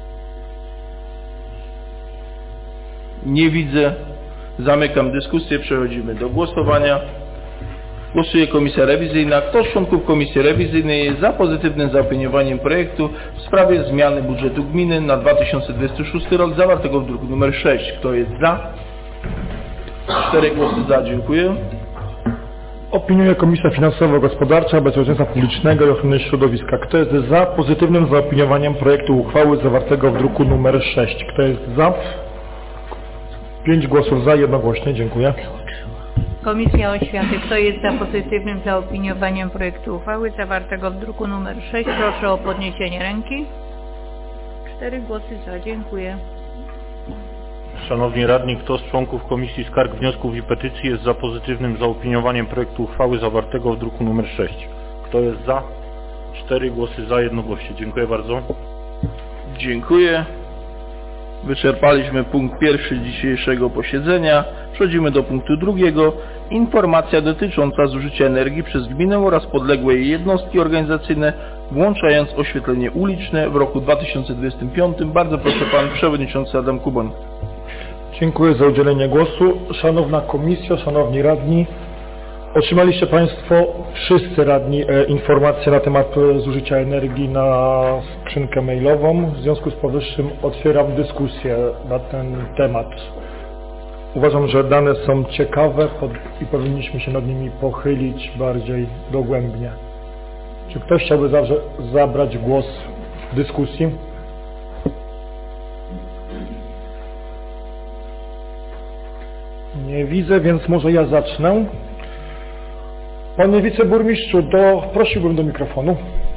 Nie widzę. Zamykam dyskusję. Przechodzimy do głosowania. Głosuje Komisja Rewizyjna. Kto z członków Komisji Rewizyjnej jest za pozytywnym zaopiniowaniem projektu w sprawie zmiany budżetu gminy na dwa tysiące dwudziesty szósty rok zawartego w druku nr sześć? Kto jest za? Cztery głosy za. Dziękuję. Opiniuje Komisja Finansowo-Gospodarcza, Bezpieczeństwa Publicznego i Ochrony Środowiska. Kto jest za pozytywnym zaopiniowaniem projektu uchwały zawartego w druku nr sześć? Kto jest za? Pięć głosów za, jednogłośnie. Dziękuję. Komisja Oświaty. Kto jest za pozytywnym zaopiniowaniem projektu uchwały zawartego w druku nr sześć? Proszę o podniesienie ręki. Cztery głosy za. Dziękuję. Szanowni radni, kto z członków Komisji Skarg, Wniosków i Petycji jest za pozytywnym zaopiniowaniem projektu uchwały zawartego w druku nr sześć? Kto jest za? Cztery głosy za, jednogłośnie. Dziękuję bardzo. Dziękuję. Wyczerpaliśmy punkt pierwszy dzisiejszego posiedzenia. Przechodzimy do punktu drugiego. Informacja dotycząca zużycia energii przez gminę oraz podległe jej jednostki organizacyjne, włączając oświetlenie uliczne w roku dwa tysiące dwudziestym piątym. Bardzo proszę pan przewodniczący Adam Kuboń. Dziękuję za udzielenie głosu. Szanowna Komisjo, szanowni radni, otrzymaliście państwo, wszyscy radni, e, informacje na temat e, zużycia energii na skrzynkę mailową. W związku z powyższym otwieram dyskusję na ten temat. Uważam, że dane są ciekawe pod, i powinniśmy się nad nimi pochylić bardziej dogłębnie. Czy ktoś chciałby zawrze, zabrać głos w dyskusji? Nie widzę, więc może ja zacznę. Panie wiceburmistrzu, do, prosiłbym do mikrofonu.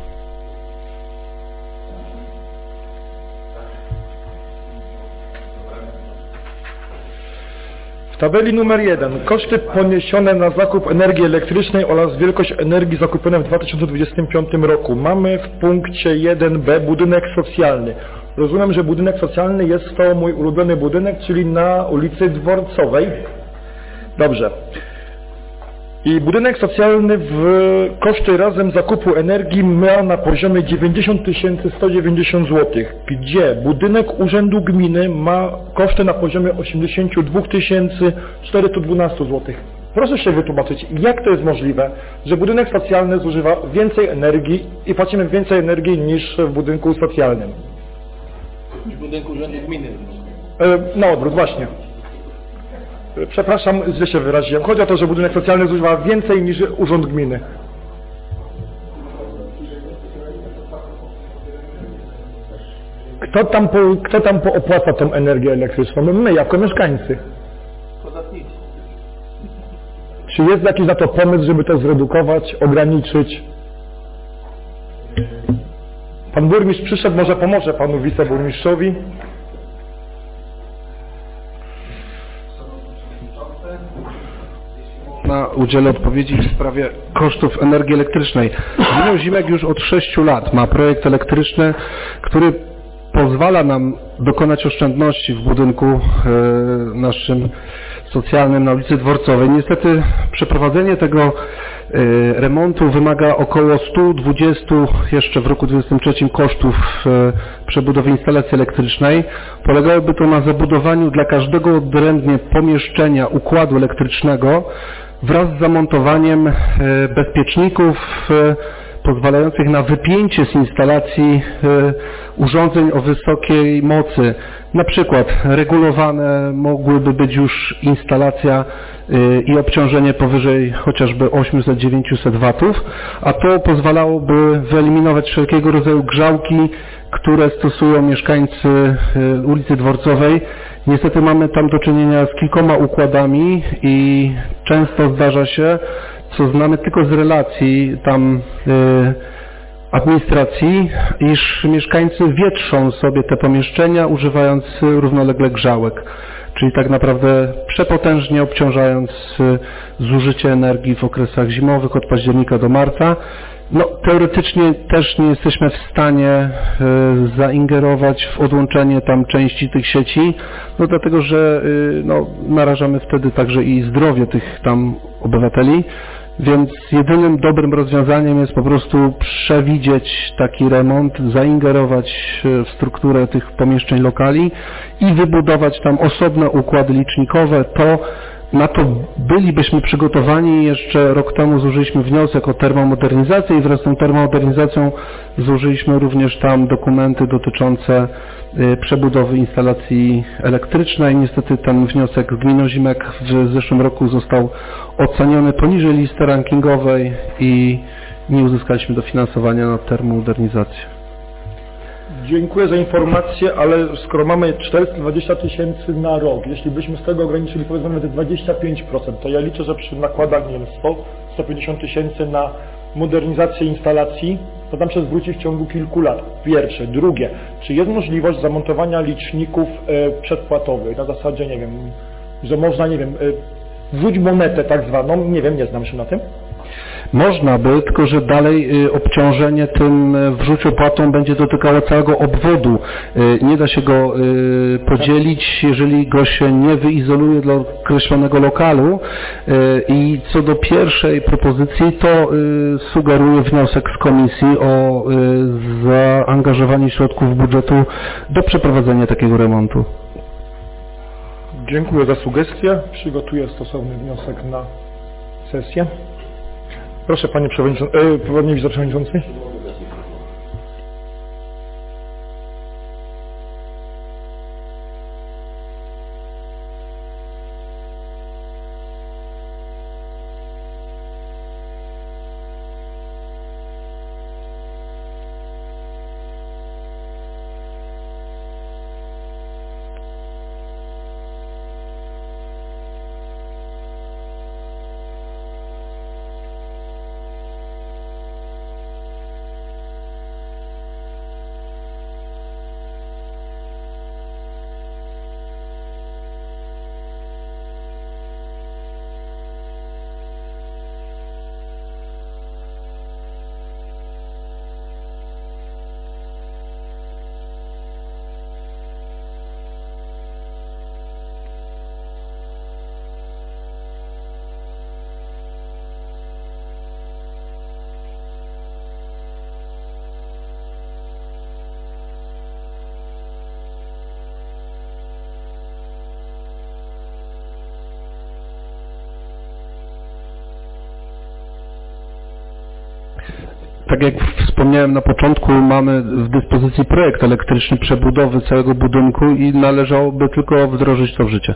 W tabeli numer jeden koszty poniesione na zakup energii elektrycznej oraz wielkość energii zakupionej w dwa tysiące dwudziestym piątym roku. Mamy w punkcie jeden b budynek socjalny. Rozumiem, że budynek socjalny jest to mój ulubiony budynek, czyli na ulicy Dworcowej. Dobrze. I budynek socjalny w koszty razem zakupu energii ma na poziomie dziewięćdziesiąt tysięcy sto dziewięćdziesiąt złotych, gdzie budynek Urzędu Gminy ma koszty na poziomie osiemdziesiąt dwa tysiące czterysta dwanaście złotych. Proszę się wytłumaczyć, jak to jest możliwe, że budynek socjalny zużywa więcej energii i płacimy więcej energii niż w budynku socjalnym? W budynku Urzędu Gminy. E, na odwrót, właśnie. Przepraszam, źle się wyraziłem. Chodzi o to, że budynek socjalny zużywa więcej niż Urząd Gminy. Kto tam, po, kto tam opłaca tą energię elektryczną? My, jako mieszkańcy. Podatnicy. Czy jest jakiś na to pomysł, żeby to zredukować, ograniczyć? Pan burmistrz przyszedł, może pomoże panu wiceburmistrzowi. Na udzielę odpowiedzi w sprawie kosztów energii elektrycznej. Gmina Zimek już od sześciu lat ma projekt elektryczny, który pozwala nam dokonać oszczędności w budynku e, naszym socjalnym na ulicy Dworcowej. Niestety przeprowadzenie tego e, remontu wymaga około stu dwudziestu jeszcze w roku dwudziestym trzecim kosztów e, przebudowy instalacji elektrycznej. Polegałoby to na zabudowaniu dla każdego odrębnie pomieszczenia układu elektrycznego wraz z zamontowaniem bezpieczników pozwalających na wypięcie z instalacji urządzeń o wysokiej mocy. Na przykład regulowane mogłyby być już instalacja i obciążenie powyżej chociażby osiemset dziewięćset watów, a to pozwalałoby wyeliminować wszelkiego rodzaju grzałki, które stosują mieszkańcy ulicy Dworcowej. Niestety mamy tam do czynienia z kilkoma układami i często zdarza się, co znamy tylko z relacji tam y, administracji, iż mieszkańcy wietrzą sobie te pomieszczenia, używając równolegle grzałek, czyli tak naprawdę przepotężnie obciążając y, zużycie energii w okresach zimowych od października do marca. No, teoretycznie też nie jesteśmy w stanie y, zaingerować w odłączenie tam części tych sieci, no dlatego, że y, no, narażamy wtedy także i zdrowie tych tam obywateli, więc jedynym dobrym rozwiązaniem jest po prostu przewidzieć taki remont, zaingerować w strukturę tych pomieszczeń lokali i wybudować tam osobne układy licznikowe. To Na to bylibyśmy przygotowani. Jeszcze rok temu złożyliśmy wniosek o termomodernizację i wraz z tą termomodernizacją złożyliśmy również tam dokumenty dotyczące przebudowy instalacji elektrycznej. Niestety ten wniosek z gminą Zimek w zeszłym roku został oceniony poniżej listy rankingowej i nie uzyskaliśmy dofinansowania na termomodernizację. Dziękuję za informację, ale skoro mamy czterysta dwadzieścia tysięcy na rok, jeśli byśmy z tego ograniczyli powiedzmy nawet dwadzieścia pięć procent, to ja liczę, że przy nakładach, nie wiem, sto, sto pięćdziesiąt tysięcy na modernizację instalacji, to tam się zwróci w ciągu kilku lat. Pierwsze. Drugie, czy jest możliwość zamontowania liczników e, przedpłatowych na zasadzie, nie wiem, że można, nie wiem, e, wrzuć monetę tak zwaną, nie wiem, nie znam się na tym. Można by, tylko że dalej obciążenie tym wrzuciu opłatą będzie dotykało całego obwodu. Nie da się go podzielić, jeżeli go się nie wyizoluje dla określonego lokalu. I co do pierwszej propozycji, to sugeruję wniosek z komisji o zaangażowanie środków budżetu do przeprowadzenia takiego remontu. Dziękuję za sugestię. Przygotuję stosowny wniosek na sesję. Proszę Panie Przewodniczący, e, Panie Wiceprzewodniczący. Tak jak wspomniałem na początku, mamy w dyspozycji projekt elektryczny przebudowy całego budynku i należałoby tylko wdrożyć to w życie.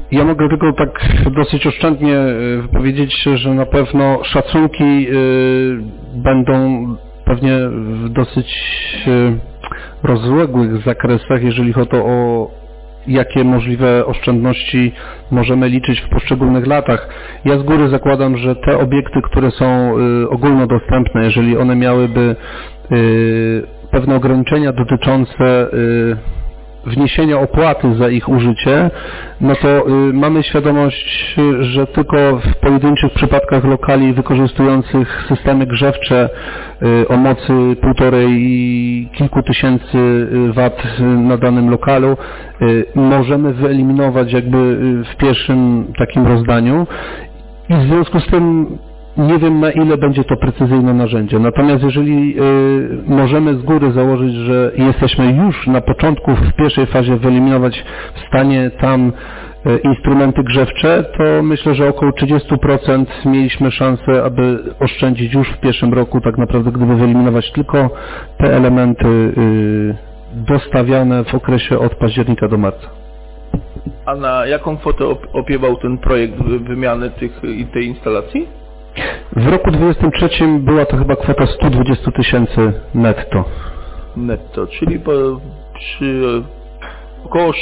Ja mogę tylko tak dosyć oszczędnie wypowiedzieć się, że na pewno szacunki będą pewnie w dosyć rozległych zakresach, jeżeli chodzi o jakie możliwe oszczędności możemy liczyć w poszczególnych latach. Ja z góry zakładam, że te obiekty, które są ogólnodostępne, jeżeli one miałyby pewne ograniczenia dotyczące wniesienia opłaty za ich użycie, no to y, mamy świadomość, że tylko w pojedynczych przypadkach lokali wykorzystujących systemy grzewcze y, o mocy półtorej i kilku tysięcy wat na danym lokalu y, możemy wyeliminować jakby w pierwszym takim rozdaniu i w związku z tym nie wiem, na ile będzie to precyzyjne narzędzie. Natomiast jeżeli y, możemy z góry założyć, że jesteśmy już na początku, w pierwszej fazie wyeliminować w stanie tam y, instrumenty grzewcze, to myślę, że około trzydzieści procent mieliśmy szansę, aby oszczędzić już w pierwszym roku, tak naprawdę, gdyby wyeliminować tylko te elementy y, dostawiane w okresie od października do marca. A na jaką kwotę opiewał ten projekt wymiany tych, tej instalacji? W roku dwudziestym trzecim była to chyba kwota sto dwadzieścia tysięcy netto. Netto, czyli po, przy około,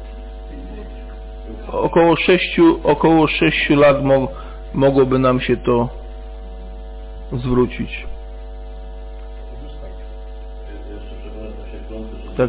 około, sześciu, około sześciu lat mo, mogłoby nam się to zwrócić. Tak.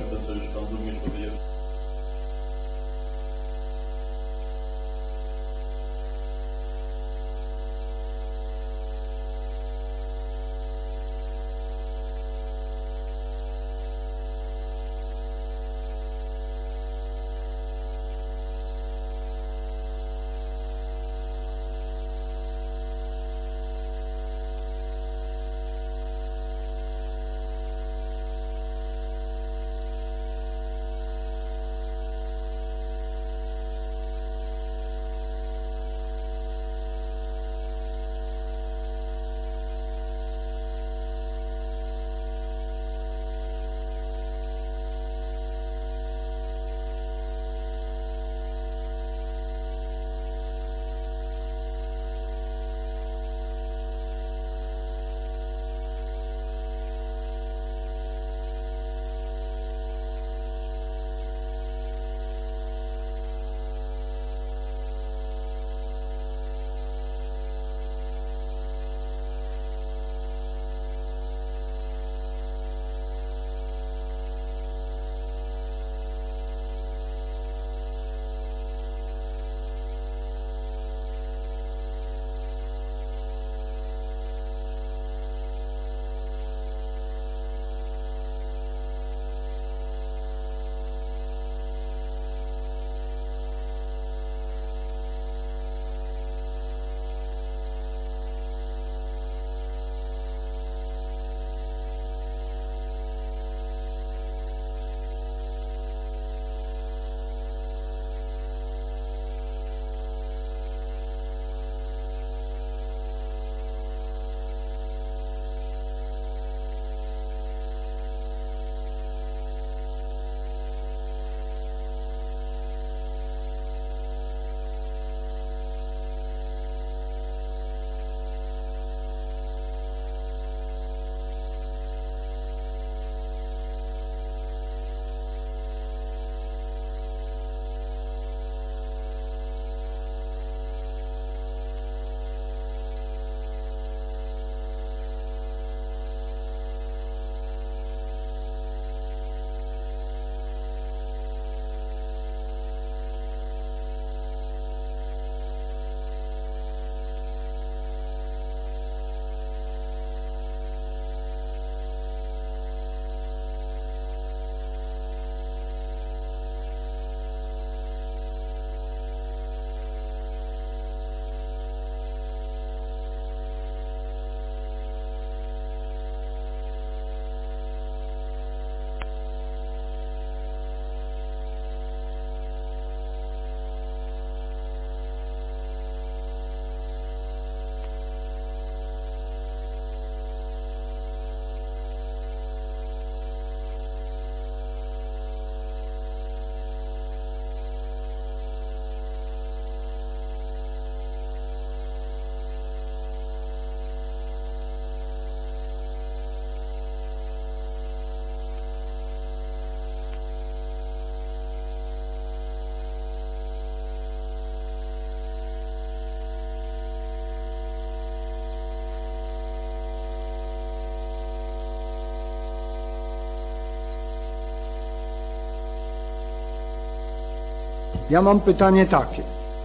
ja mam pytanie takie.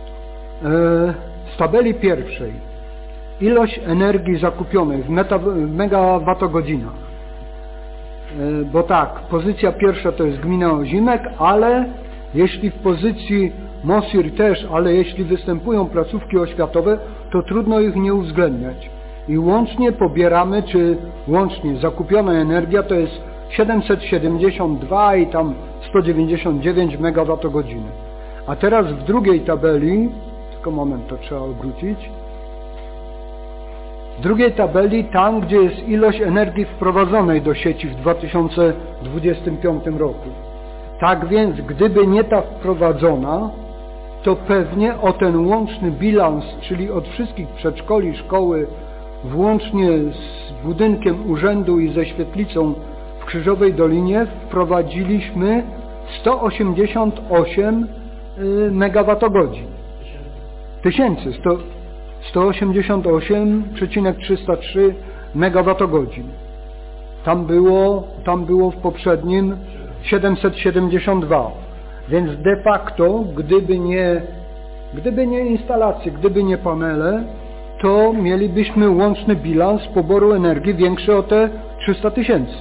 Z tabeli pierwszej ilość energii zakupionej w, meta, w megawattogodzinach, bo tak, pozycja pierwsza to jest gmina Ozimek, ale jeśli w pozycji MOSIR też, ale jeśli występują placówki oświatowe, to trudno ich nie uwzględniać. I łącznie pobieramy, czy łącznie zakupiona energia to jest siedemset siedemdziesiąt dwa i tam sto dziewięćdziesiąt dziewięć megawattogodziny. A teraz w drugiej tabeli, tylko moment, to trzeba obrócić. W drugiej tabeli, tam gdzie jest ilość energii wprowadzonej do sieci w dwa tysiące dwudziestym piątym roku. Tak więc, gdyby nie ta wprowadzona, to pewnie o ten łączny bilans, czyli od wszystkich przedszkoli, szkoły, włącznie z budynkiem urzędu i ze świetlicą w Krzyżowej Dolinie, wprowadziliśmy sto osiemdziesiąt osiem megawattogodzin. Tysięcy, sto osiemdziesiąt osiem przecinek trzysta trzy megawattogodzin. Tam było, tam było w poprzednim siedemset siedemdziesiąt dwa. Więc de facto, gdyby nie, gdyby nie instalacje, gdyby nie panele, to mielibyśmy łączny bilans poboru energii większy o te trzysta tysięcy.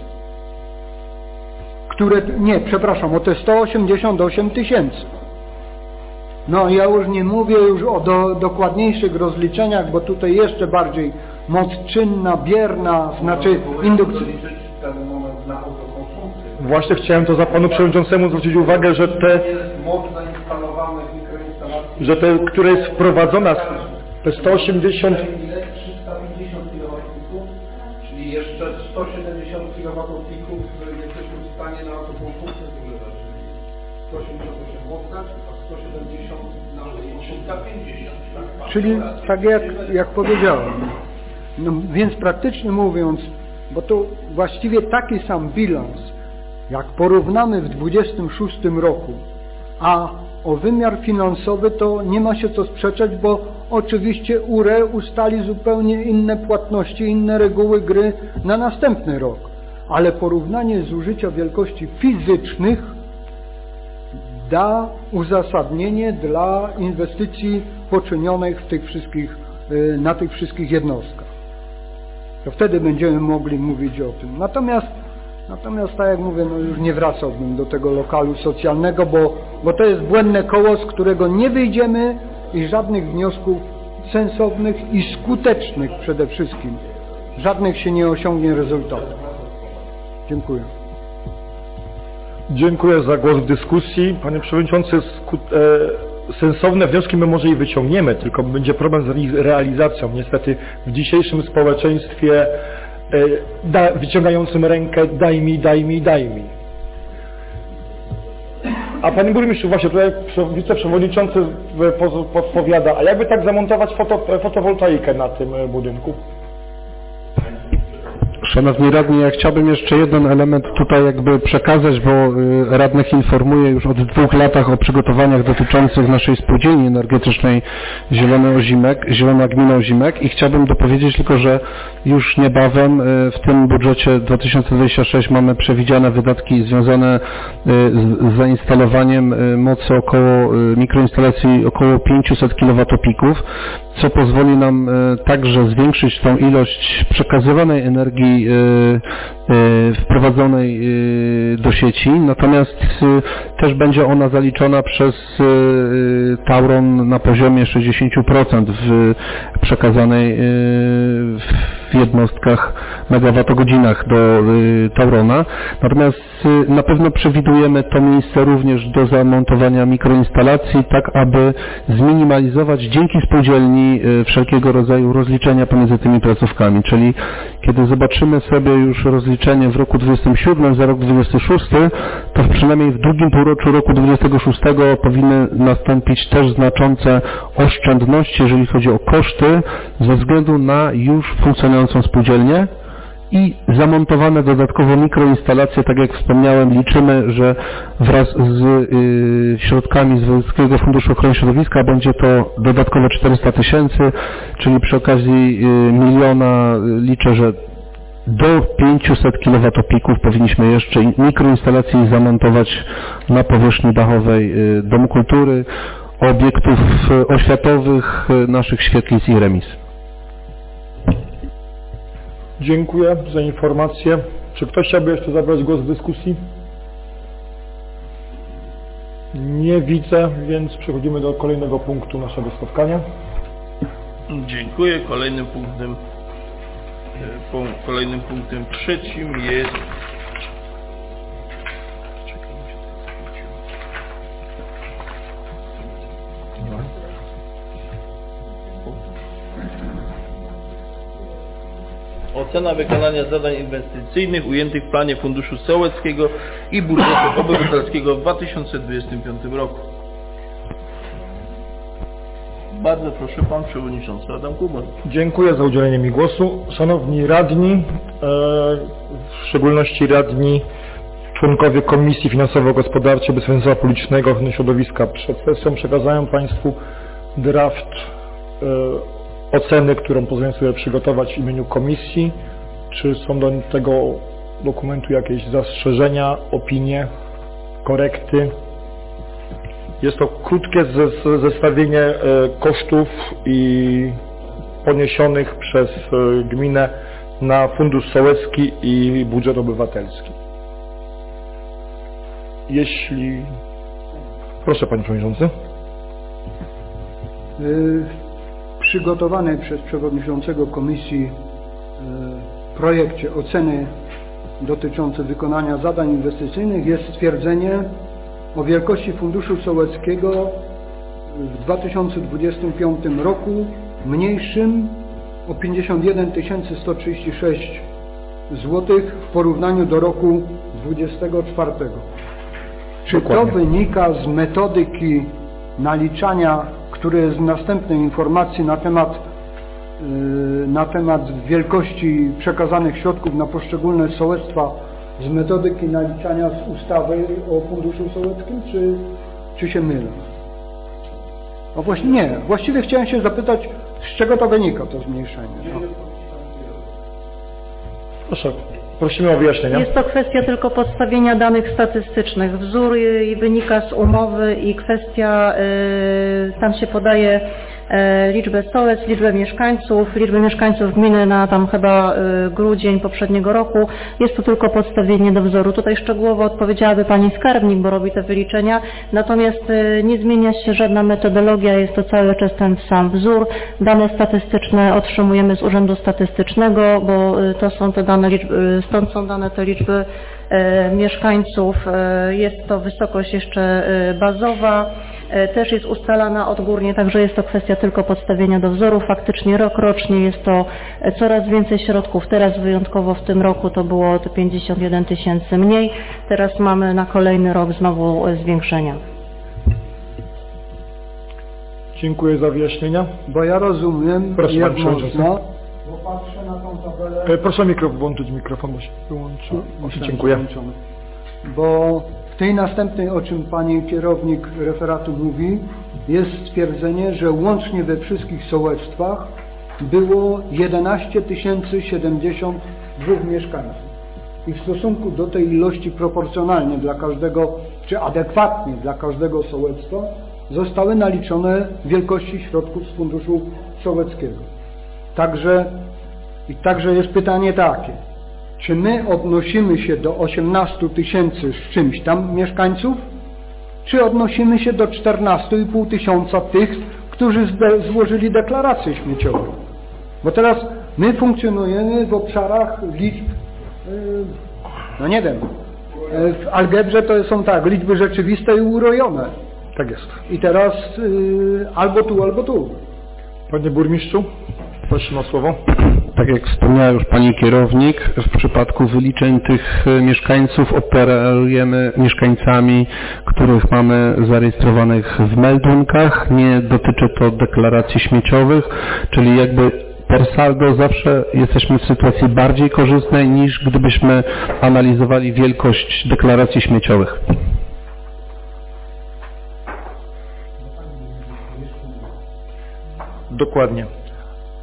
Które, nie, przepraszam, o te sto osiemdziesiąt osiem tysięcy. No ja już nie mówię już o do, dokładniejszych rozliczeniach, bo tutaj jeszcze bardziej moc czynna, bierna, znaczy indukcyjna. Właśnie chciałem to za panu przewodniczącemu zwrócić uwagę, że te, że te, które jest wprowadzona, te sto osiemdziesiąt... trzysta pięćdziesiąt kilowatów, czyli jeszcze sto siedemdziesiąt kilowatów pików jesteśmy w stanie na autokonsumpcję zużywać. sto osiemdziesiąt osiem mocnych, a sto siedemdziesiąt na trzysta pięćdziesiąt. Tak? Czyli tak jak, jak powiedziałem. No, więc praktycznie mówiąc, bo to właściwie taki sam bilans, jak porównamy w dwudziestym szóstym roku, a o wymiar finansowy to nie ma się co sprzeczać, bo oczywiście U R E ustali zupełnie inne płatności, inne reguły gry na następny rok. Ale porównanie zużycia wielkości fizycznych da uzasadnienie dla inwestycji poczynionych w tych wszystkich, na tych wszystkich jednostkach. To wtedy będziemy mogli mówić o tym. Natomiast Natomiast, tak jak mówię, no już nie wracałbym do tego lokalu socjalnego, bo, bo to jest błędne koło, z którego nie wyjdziemy i żadnych wniosków sensownych i skutecznych przede wszystkim. Żadnych się nie osiągnie rezultatów. Dziękuję. Dziękuję za głos w dyskusji. Panie Przewodniczący, skut- e, sensowne wnioski my może i wyciągniemy, tylko będzie problem z realizacją. Niestety w dzisiejszym społeczeństwie Da, wyciągającym rękę daj mi, daj mi, daj mi. A Panie Burmistrzu, właśnie tutaj wiceprzewodniczący podpowiada, a jakby tak zamontować foto, fotowoltaikę na tym budynku? Szanowni radni, ja chciałbym jeszcze jeden element tutaj jakby przekazać, bo radnych informuję już od dwóch latach o przygotowaniach dotyczących naszej spółdzielni energetycznej Zielony Ozimek, Zielona Gmina Ozimek i chciałbym dopowiedzieć tylko, że już niebawem w tym budżecie dwa tysiące dwudziestym szóstym mamy przewidziane wydatki związane z zainstalowaniem mocy około mikroinstalacji około pięćset kilowatopików, co pozwoli nam także zwiększyć tą ilość przekazywanej energii wprowadzonej do sieci, natomiast też będzie ona zaliczona przez Tauron na poziomie sześćdziesiąt procent w przekazanej w jednostkach megawattogodzinach do Taurona. Natomiast na pewno przewidujemy to miejsce również do zamontowania mikroinstalacji, tak aby zminimalizować dzięki spółdzielni wszelkiego rodzaju rozliczenia pomiędzy tymi placówkami, czyli kiedy zobaczymy sobie już rozliczenie w roku dwudziestym siódmym za rok dwudziesty szósty, to przynajmniej w drugim półroczu roku dwudziestego szóstego powinny nastąpić też znaczące oszczędności, jeżeli chodzi o koszty, ze względu na już funkcjonującą spółdzielnię i zamontowane dodatkowo mikroinstalacje, tak jak wspomniałem, liczymy, że wraz z y, środkami z Wojewódzkiego Funduszu Ochrony Środowiska będzie to dodatkowo czterysta tysięcy, czyli przy okazji y, miliona y, liczę, że do pięciuset kilowatopików powinniśmy jeszcze mikroinstalacje zamontować na powierzchni dachowej Domu Kultury, obiektów oświatowych, naszych świetlic i remis. Dziękuję za informację. Czy ktoś chciałby jeszcze zabrać głos w dyskusji? Nie widzę, więc przechodzimy do kolejnego punktu naszego spotkania. Dziękuję. Kolejnym punktem, kolejnym punktem trzecim jest ocena wykonania zadań inwestycyjnych ujętych w planie Funduszu Sołeckiego i Budżetu Obywatelskiego w dwa tysiące dwudziestym piątym roku. Bardzo proszę, Pan Przewodniczący Adam Kuba. Dziękuję za udzielenie mi głosu. Szanowni radni, e, w szczególności radni, członkowie Komisji Finansowo-Gospodarczej Bezpieczeństwa Publicznego Ochrony Środowiska, przed sesją przekazałem Państwu draft e, oceny, którą pozwolę sobie przygotować w imieniu Komisji. Czy są do tego dokumentu jakieś zastrzeżenia, opinie, korekty? Jest to krótkie zestawienie kosztów i poniesionych przez gminę na Fundusz Sołecki i Budżet Obywatelski. Jeśli... Proszę Panie Przewodniczący. W przygotowanej przez Przewodniczącego Komisji projekcie oceny dotyczącej wykonania zadań inwestycyjnych jest stwierdzenie o wielkości Funduszu Sołeckiego w dwa tysiące dwudziestym piątym roku mniejszym o pięćdziesiąt jeden tysięcy sto trzydzieści sześć złotych w porównaniu do roku dwudziestego czwartego. Czy to wynika z metodyki naliczania, które jest w następnej informacji na temat, yy, na temat wielkości przekazanych środków na poszczególne sołectwa, z metodyki naliczania z ustawy o Funduszu Sołeckim, czy, czy się mylę? No właśnie nie. Właściwie chciałem się zapytać, z czego to wynika, to zmniejszenie. No. Proszę, prosimy o wyjaśnienia. Jest to kwestia tylko podstawienia danych statystycznych. Wzór wynika z umowy i kwestia, yy, tam się podaje yy, liczbę sołectw, liczbę mieszkańców, liczbę mieszkańców gminy na tam chyba yy, grudzień poprzedniego roku. Jest to tylko podstawienie do wzoru. Tutaj szczegółowo odpowiedziałaby Pani skarbnik, bo robi te wyliczenia. Natomiast yy, nie zmienia się żadna metodologia, jest to cały czas ten sam wzór. Dane statystyczne otrzymujemy z Urzędu Statystycznego, bo yy, to są te dane liczby, yy, stąd są dane te liczby e, mieszkańców. E, jest to wysokość jeszcze e, bazowa, e, też jest ustalana odgórnie, także jest to kwestia tylko podstawienia do wzoru. Faktycznie rok rocznie jest to e, coraz więcej środków. Teraz wyjątkowo w tym roku to było to pięćdziesiąt jeden tysięcy mniej. Teraz mamy na kolejny rok znowu e, zwiększenia. Dziękuję za wyjaśnienia. Bo ja rozumiem, proszę jak Pan można, bo patrzę na tą tabelę... Proszę mikro, włączyć mikrofon, bo się wyłączył. No, dziękuję. Bo w tej następnej, o czym Pani kierownik referatu mówi, jest stwierdzenie, że łącznie we wszystkich sołectwach było jedenaście tysięcy siedemdziesiąt dwóch mieszkańców. I w stosunku do tej ilości proporcjonalnie dla każdego, czy adekwatnie dla każdego sołectwa, zostały naliczone wielkości środków z Funduszu Sołeckiego. Także, i także jest pytanie takie, czy my odnosimy się do osiemnastu tysięcy z czymś tam mieszkańców, czy odnosimy się do czternastu i pół tysiąca tych, którzy złożyli deklarację śmieciową. Bo teraz my funkcjonujemy w obszarach liczb, no nie wiem, w algebrze to są tak, liczby rzeczywiste i urojone. Tak jest. I teraz albo tu, albo tu. Panie burmistrzu, prosimy o słowo. Tak jak wspomniała już Pani kierownik, w przypadku wyliczeń tych mieszkańców operujemy mieszkańcami, których mamy zarejestrowanych w meldunkach. Nie dotyczy to deklaracji śmieciowych, czyli jakby per saldo zawsze jesteśmy w sytuacji bardziej korzystnej niż gdybyśmy analizowali wielkość deklaracji śmieciowych. Dokładnie.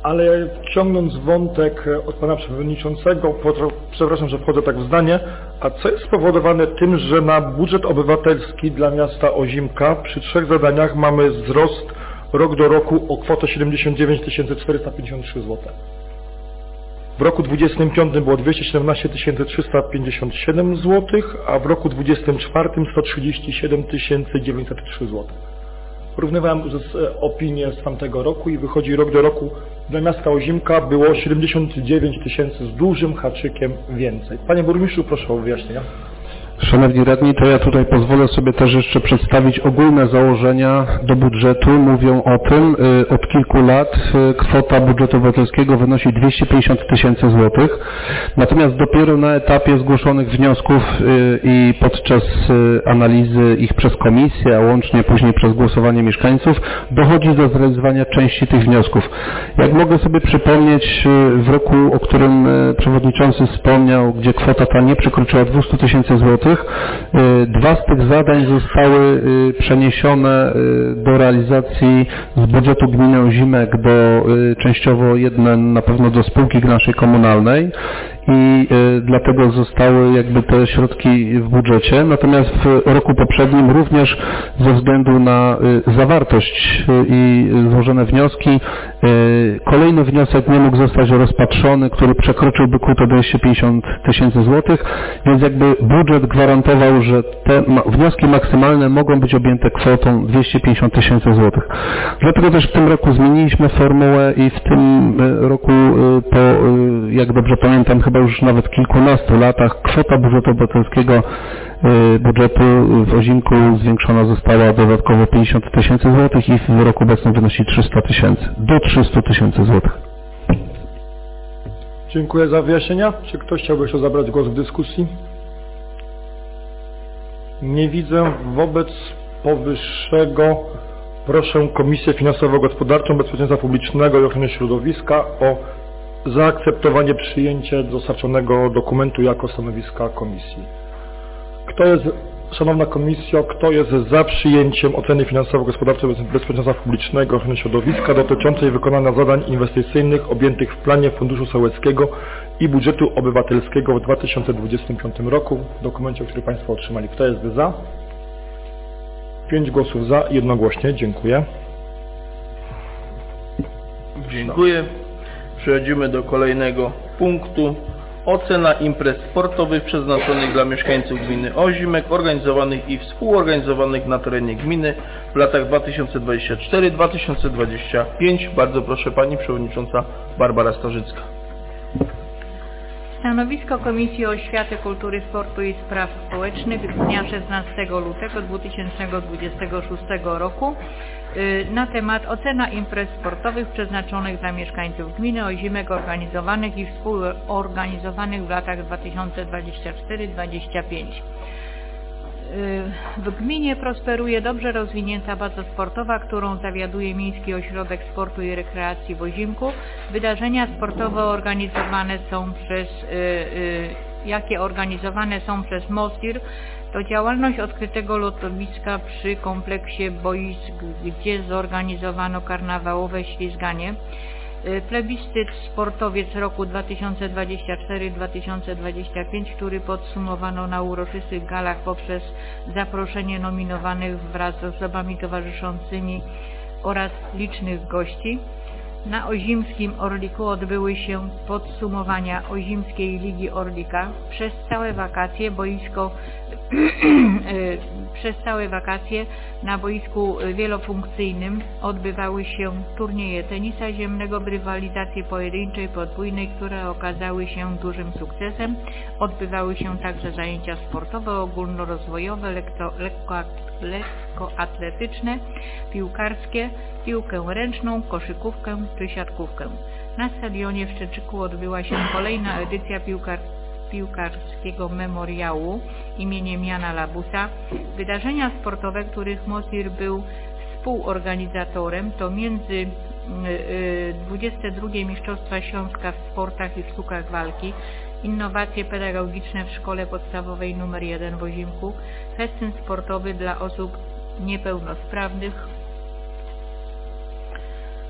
ale ciągnąc wątek od pana przewodniczącego, przepraszam, że wchodzę tak w zdanie, a co jest spowodowane tym, że na budżet obywatelski dla miasta Ozimka przy trzech zadaniach mamy wzrost rok do roku o kwotę siedemdziesiąt dziewięć tysięcy czterysta pięćdziesiąt trzy złote. W roku dwudziestym piątym było dwieście siedemnaście tysięcy trzysta pięćdziesiąt siedem złotych, a w roku dwudziestym czwartym sto trzydzieści siedem tysięcy dziewięćset trzy złote. Porównywałem opinię z tamtego roku i wychodzi rok do roku dla miasta Ozimka było siedemdziesiąt dziewięć tysięcy z dużym haczykiem więcej. Panie burmistrzu, proszę o wyjaśnienia. Szanowni radni, to ja tutaj pozwolę sobie też jeszcze przedstawić ogólne założenia do budżetu. Mówią o tym, y, od kilku lat y, kwota budżetu obywatelskiego wynosi dwieście pięćdziesiąt tysięcy złotych. Natomiast dopiero na etapie zgłoszonych wniosków y, i podczas y, analizy ich przez komisję, a łącznie później przez głosowanie mieszkańców, dochodzi do zrealizowania części tych wniosków. Jak mogę sobie przypomnieć, y, w roku, o którym y, przewodniczący wspomniał, gdzie kwota ta nie przekroczyła dwieście tysięcy złotych, dwa z tych zadań zostały przeniesione do realizacji z budżetu gminy Ozimek do częściowo jedne na pewno do spółki naszej komunalnej i dlatego zostały jakby te środki w budżecie. Natomiast w roku poprzednim również ze względu na zawartość i złożone wnioski kolejny wniosek nie mógł zostać rozpatrzony, który przekroczyłby kwotę dwieście pięćdziesiąt tysięcy złotych, więc jakby budżet gwarantował, że te wnioski maksymalne mogą być objęte kwotą dwieście pięćdziesiąt tysięcy złotych. Dlatego też w tym roku zmieniliśmy formułę i w tym roku po, jak dobrze pamiętam, chyba już nawet kilkunastu latach kwota budżetu obywatelskiego budżetu w Ozimku zwiększona została dodatkowo pięćdziesiąt tysięcy złotych i w roku obecnym wynosi trzysta tysięcy, do trzystu tysięcy złotych. Dziękuję za wyjaśnienia. Czy ktoś chciałby jeszcze zabrać głos w dyskusji? Nie widzę. Wobec powyższego proszę Komisję Finansowo-Gospodarczą, Bezpieczeństwa Publicznego i Ochrony Środowiska o zaakceptowanie przyjęcia dostarczonego dokumentu jako stanowiska komisji. Kto jest, Szanowna Komisjo, kto jest za przyjęciem oceny finansowo-gospodarczej bezpieczeństwa publicznego i ochrony środowiska dotyczącej wykonania zadań inwestycyjnych objętych w planie Funduszu Sołeckiego i budżetu obywatelskiego w dwa tysiące dwudziestym piątym roku w dokumencie, który Państwo otrzymali? Kto jest za? Pięć głosów za, jednogłośnie. Dziękuję. Dziękuję. Przechodzimy do kolejnego punktu. Ocena imprez sportowych przeznaczonych dla mieszkańców gminy Ozimek, organizowanych i współorganizowanych na terenie gminy w latach dwa tysiące dwudziestym czwartym do dwa tysiące dwudziestego piątego. Bardzo proszę Pani Przewodnicząca Barbara Starzycka. Stanowisko Komisji Oświaty, Kultury, Sportu i Spraw Społecznych z dnia szesnastego lutego dwa tysiące dwudziestego szóstego roku na temat ocena imprez sportowych przeznaczonych dla mieszkańców gminy Ozimek organizowanych i współorganizowanych w latach dwa tysiące dwudziestym czwartym do dwa tysiące dwudziestego piątego. W gminie prosperuje dobrze rozwinięta baza sportowa, którą zawiaduje Miejski Ośrodek Sportu i Rekreacji w Ozimku. Wydarzenia sportowe organizowane są przez, jakie organizowane są przez MOSIR, to działalność odkrytego lodowiska przy kompleksie boisk, gdzie zorganizowano karnawałowe ślizganie. Plebiscyt sportowiec roku dwa tysiące dwudziestego czwartego do dwa tysiące dwudziestego piątego, który podsumowano na uroczystych galach poprzez zaproszenie nominowanych wraz z osobami towarzyszącymi oraz licznych gości. Na Ozimskim Orliku odbyły się podsumowania Ozimskiej Ligi Orlika. Przez całe wakacje boisko przez całe wakacje na boisku wielofunkcyjnym odbywały się turnieje tenisa ziemnego w rywalizacji pojedynczej, podwójnej, które okazały się dużym sukcesem. Odbywały się także zajęcia sportowe, ogólnorozwojowe, lekko, lekko, lekkoatletyczne, piłkarskie, piłkę ręczną, koszykówkę czy siatkówkę. Na stadionie w Szczeczyku odbyła się kolejna edycja piłkar piłkarskiego memoriału imieniem Jana Labusa. Wydarzenia sportowe, których MOSIR był współorganizatorem, to między dwudzieste drugie Mistrzostwa Śląska w sportach i w sztukach walki, innowacje pedagogiczne w szkole podstawowej numer jeden w Ozimku, festyn sportowy dla osób niepełnosprawnych,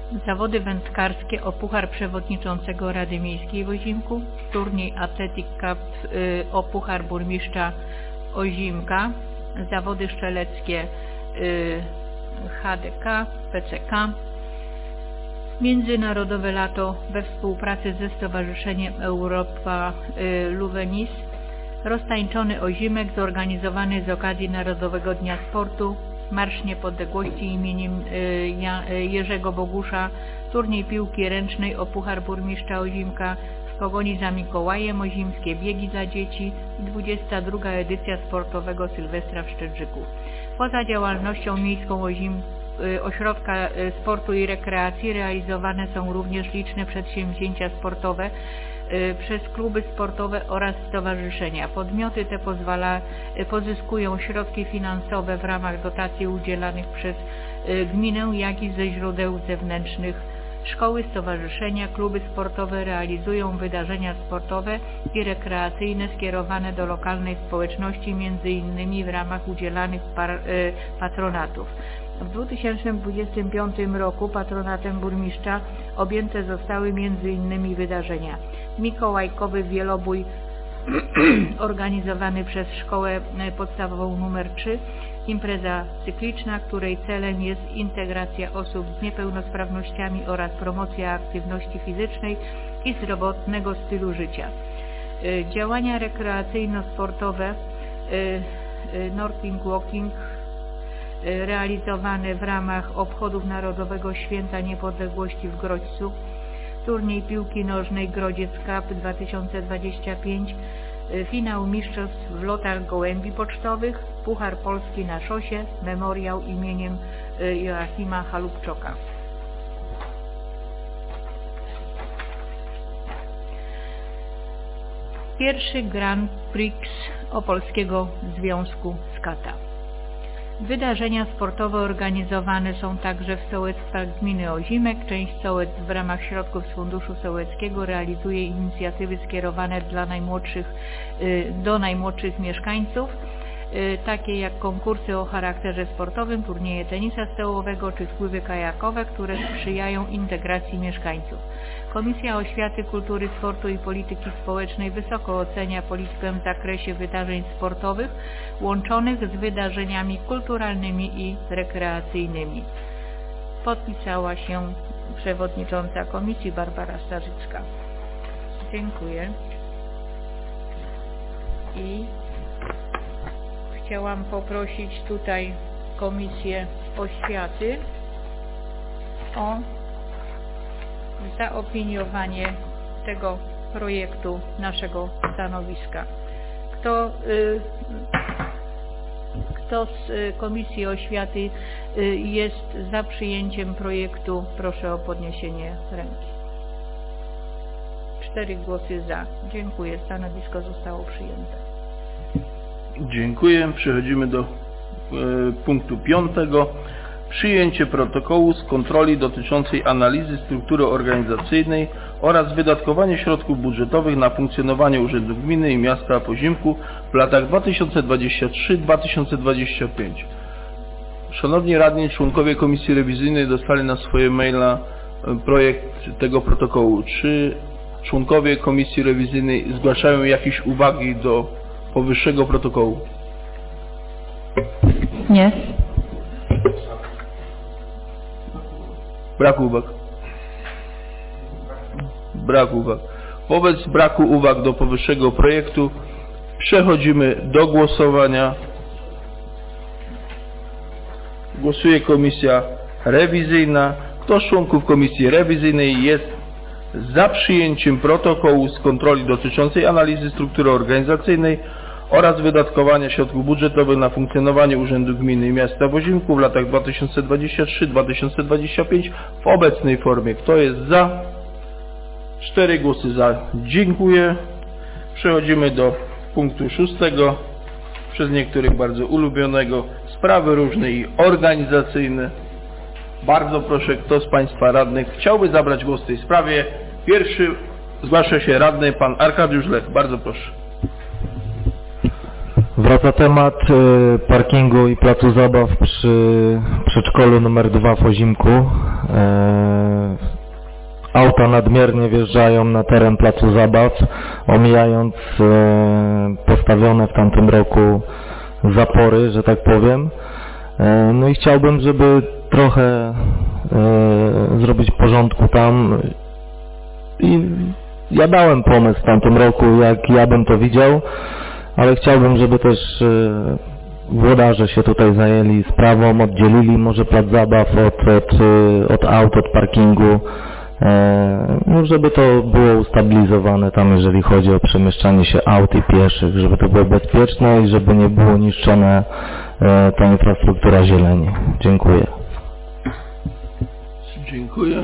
Zawody wędkarskie o Puchar Przewodniczącego Rady Miejskiej w Ozimku, turniej Athletic Cup y, o Puchar Burmistrza Ozimka, zawody szczeleckie y, H D K, P C K, Międzynarodowe Lato we współpracy ze Stowarzyszeniem Europa y, Luvenis, roztańczony Ozimek zorganizowany z okazji Narodowego Dnia Sportu, Marsz Niepodległości imieniem Jerzego Bogusza, turniej piłki ręcznej o Puchar Burmistrza Ozimka, w pogoni za Mikołajem Ozimskie biegi dla dzieci i dwudziesta druga edycja sportowego Sylwestra w Szczedrzyku. Poza działalnością miejską Ozim, Ośrodka Sportu i Rekreacji realizowane są również liczne przedsięwzięcia sportowe przez kluby sportowe oraz stowarzyszenia. Podmioty te pozwala, pozyskują środki finansowe w ramach dotacji udzielanych przez gminę, jak i ze źródeł zewnętrznych. Szkoły, stowarzyszenia, kluby sportowe realizują wydarzenia sportowe i rekreacyjne skierowane do lokalnej społeczności, między innymi w ramach udzielanych par, patronatów. W dwa tysiące dwudziestym piątym roku patronatem burmistrza objęte zostały między innymi wydarzenia: Mikołajkowy wielobój organizowany przez Szkołę Podstawową nr trzy, impreza cykliczna, której celem jest integracja osób z niepełnosprawnościami oraz promocja aktywności fizycznej i zdrowotnego stylu życia. Działania rekreacyjno-sportowe Northing Walking realizowane w ramach obchodów Narodowego Święta Niepodległości w Grodźcu, turniej piłki nożnej Grodziec Cup dwa tysiące dwadzieścia pięć, finał mistrzostw w lotach gołębi pocztowych, Puchar Polski na szosie, memoriał imieniem Joachima Halubczoka. Pierwszy Grand Prix Opolskiego Związku Skata. Wydarzenia sportowe organizowane są także w sołectwach gminy Ozimek. Część sołectw w ramach środków z Funduszu Sołeckiego realizuje inicjatywy skierowane dla najmłodszych, do najmłodszych mieszkańców, takie jak konkursy o charakterze sportowym, turnieje tenisa stołowego czy spływy kajakowe, które sprzyjają integracji mieszkańców. Komisja Oświaty, Kultury, Sportu i Polityki Społecznej wysoko ocenia politykę w zakresie wydarzeń sportowych łączonych z wydarzeniami kulturalnymi i rekreacyjnymi. Podpisała się przewodnicząca komisji Barbara Starzycka. Dziękuję. I chciałam poprosić tutaj Komisję Oświaty o zaopiniowanie tego projektu naszego stanowiska. Kto, y, kto z Komisji Oświaty y, jest za przyjęciem projektu, proszę o podniesienie ręki. Cztery głosy za. Dziękuję. Stanowisko zostało przyjęte. Dziękuję. Przechodzimy do y, punktu piątego. Przyjęcie protokołu z kontroli dotyczącej analizy struktury organizacyjnej oraz wydatkowanie środków budżetowych na funkcjonowanie Urzędu Gminy i Miasta w Ozimku w latach dwa tysiące dwudziestym trzecim do dwa tysiące dwudziestego piątego. Szanowni radni, członkowie Komisji Rewizyjnej dostali na swoje maila projekt tego protokołu. Czy członkowie Komisji Rewizyjnej zgłaszają jakieś uwagi do powyższego protokołu? Nie. Brak uwag. Brak uwag. Wobec braku uwag do powyższego projektu przechodzimy do głosowania. Głosuje Komisja Rewizyjna. Kto z członków Komisji Rewizyjnej jest za przyjęciem protokołu z kontroli dotyczącej analizy struktury organizacyjnej oraz wydatkowania środków budżetowych na funkcjonowanie Urzędu Gminy i Miasta w Ozimku w latach dwa tysiące dwudziestym trzecim do dwa tysiące dwudziestego piątego w obecnej formie? Kto jest za? Cztery głosy za. Dziękuję. Przechodzimy do punktu szóstego. Przez niektórych bardzo ulubionego. Sprawy różne i organizacyjne. Bardzo proszę, kto z Państwa radnych chciałby zabrać głos w tej sprawie? Pierwszy zgłasza się radny pan Arkadiusz Lech. Bardzo proszę. Wraca temat parkingu i placu zabaw przy przedszkolu numer dwa w Ozimku. e, auta nadmiernie wjeżdżają na teren placu zabaw, omijając e, postawione w tamtym roku zapory, że tak powiem. E, no i chciałbym, żeby trochę e, zrobić porządku tam. I ja dałem pomysł w tamtym roku, jak ja bym to widział, ale chciałbym, żeby też e, włodarze się tutaj zajęli sprawą, oddzielili może plac zabaw od, od, od aut, od parkingu, e, no żeby to było ustabilizowane tam, jeżeli chodzi o przemieszczanie się aut i pieszych, żeby to było bezpieczne i żeby nie było niszczone e, ta infrastruktura zieleni. Dziękuję. Dziękuję.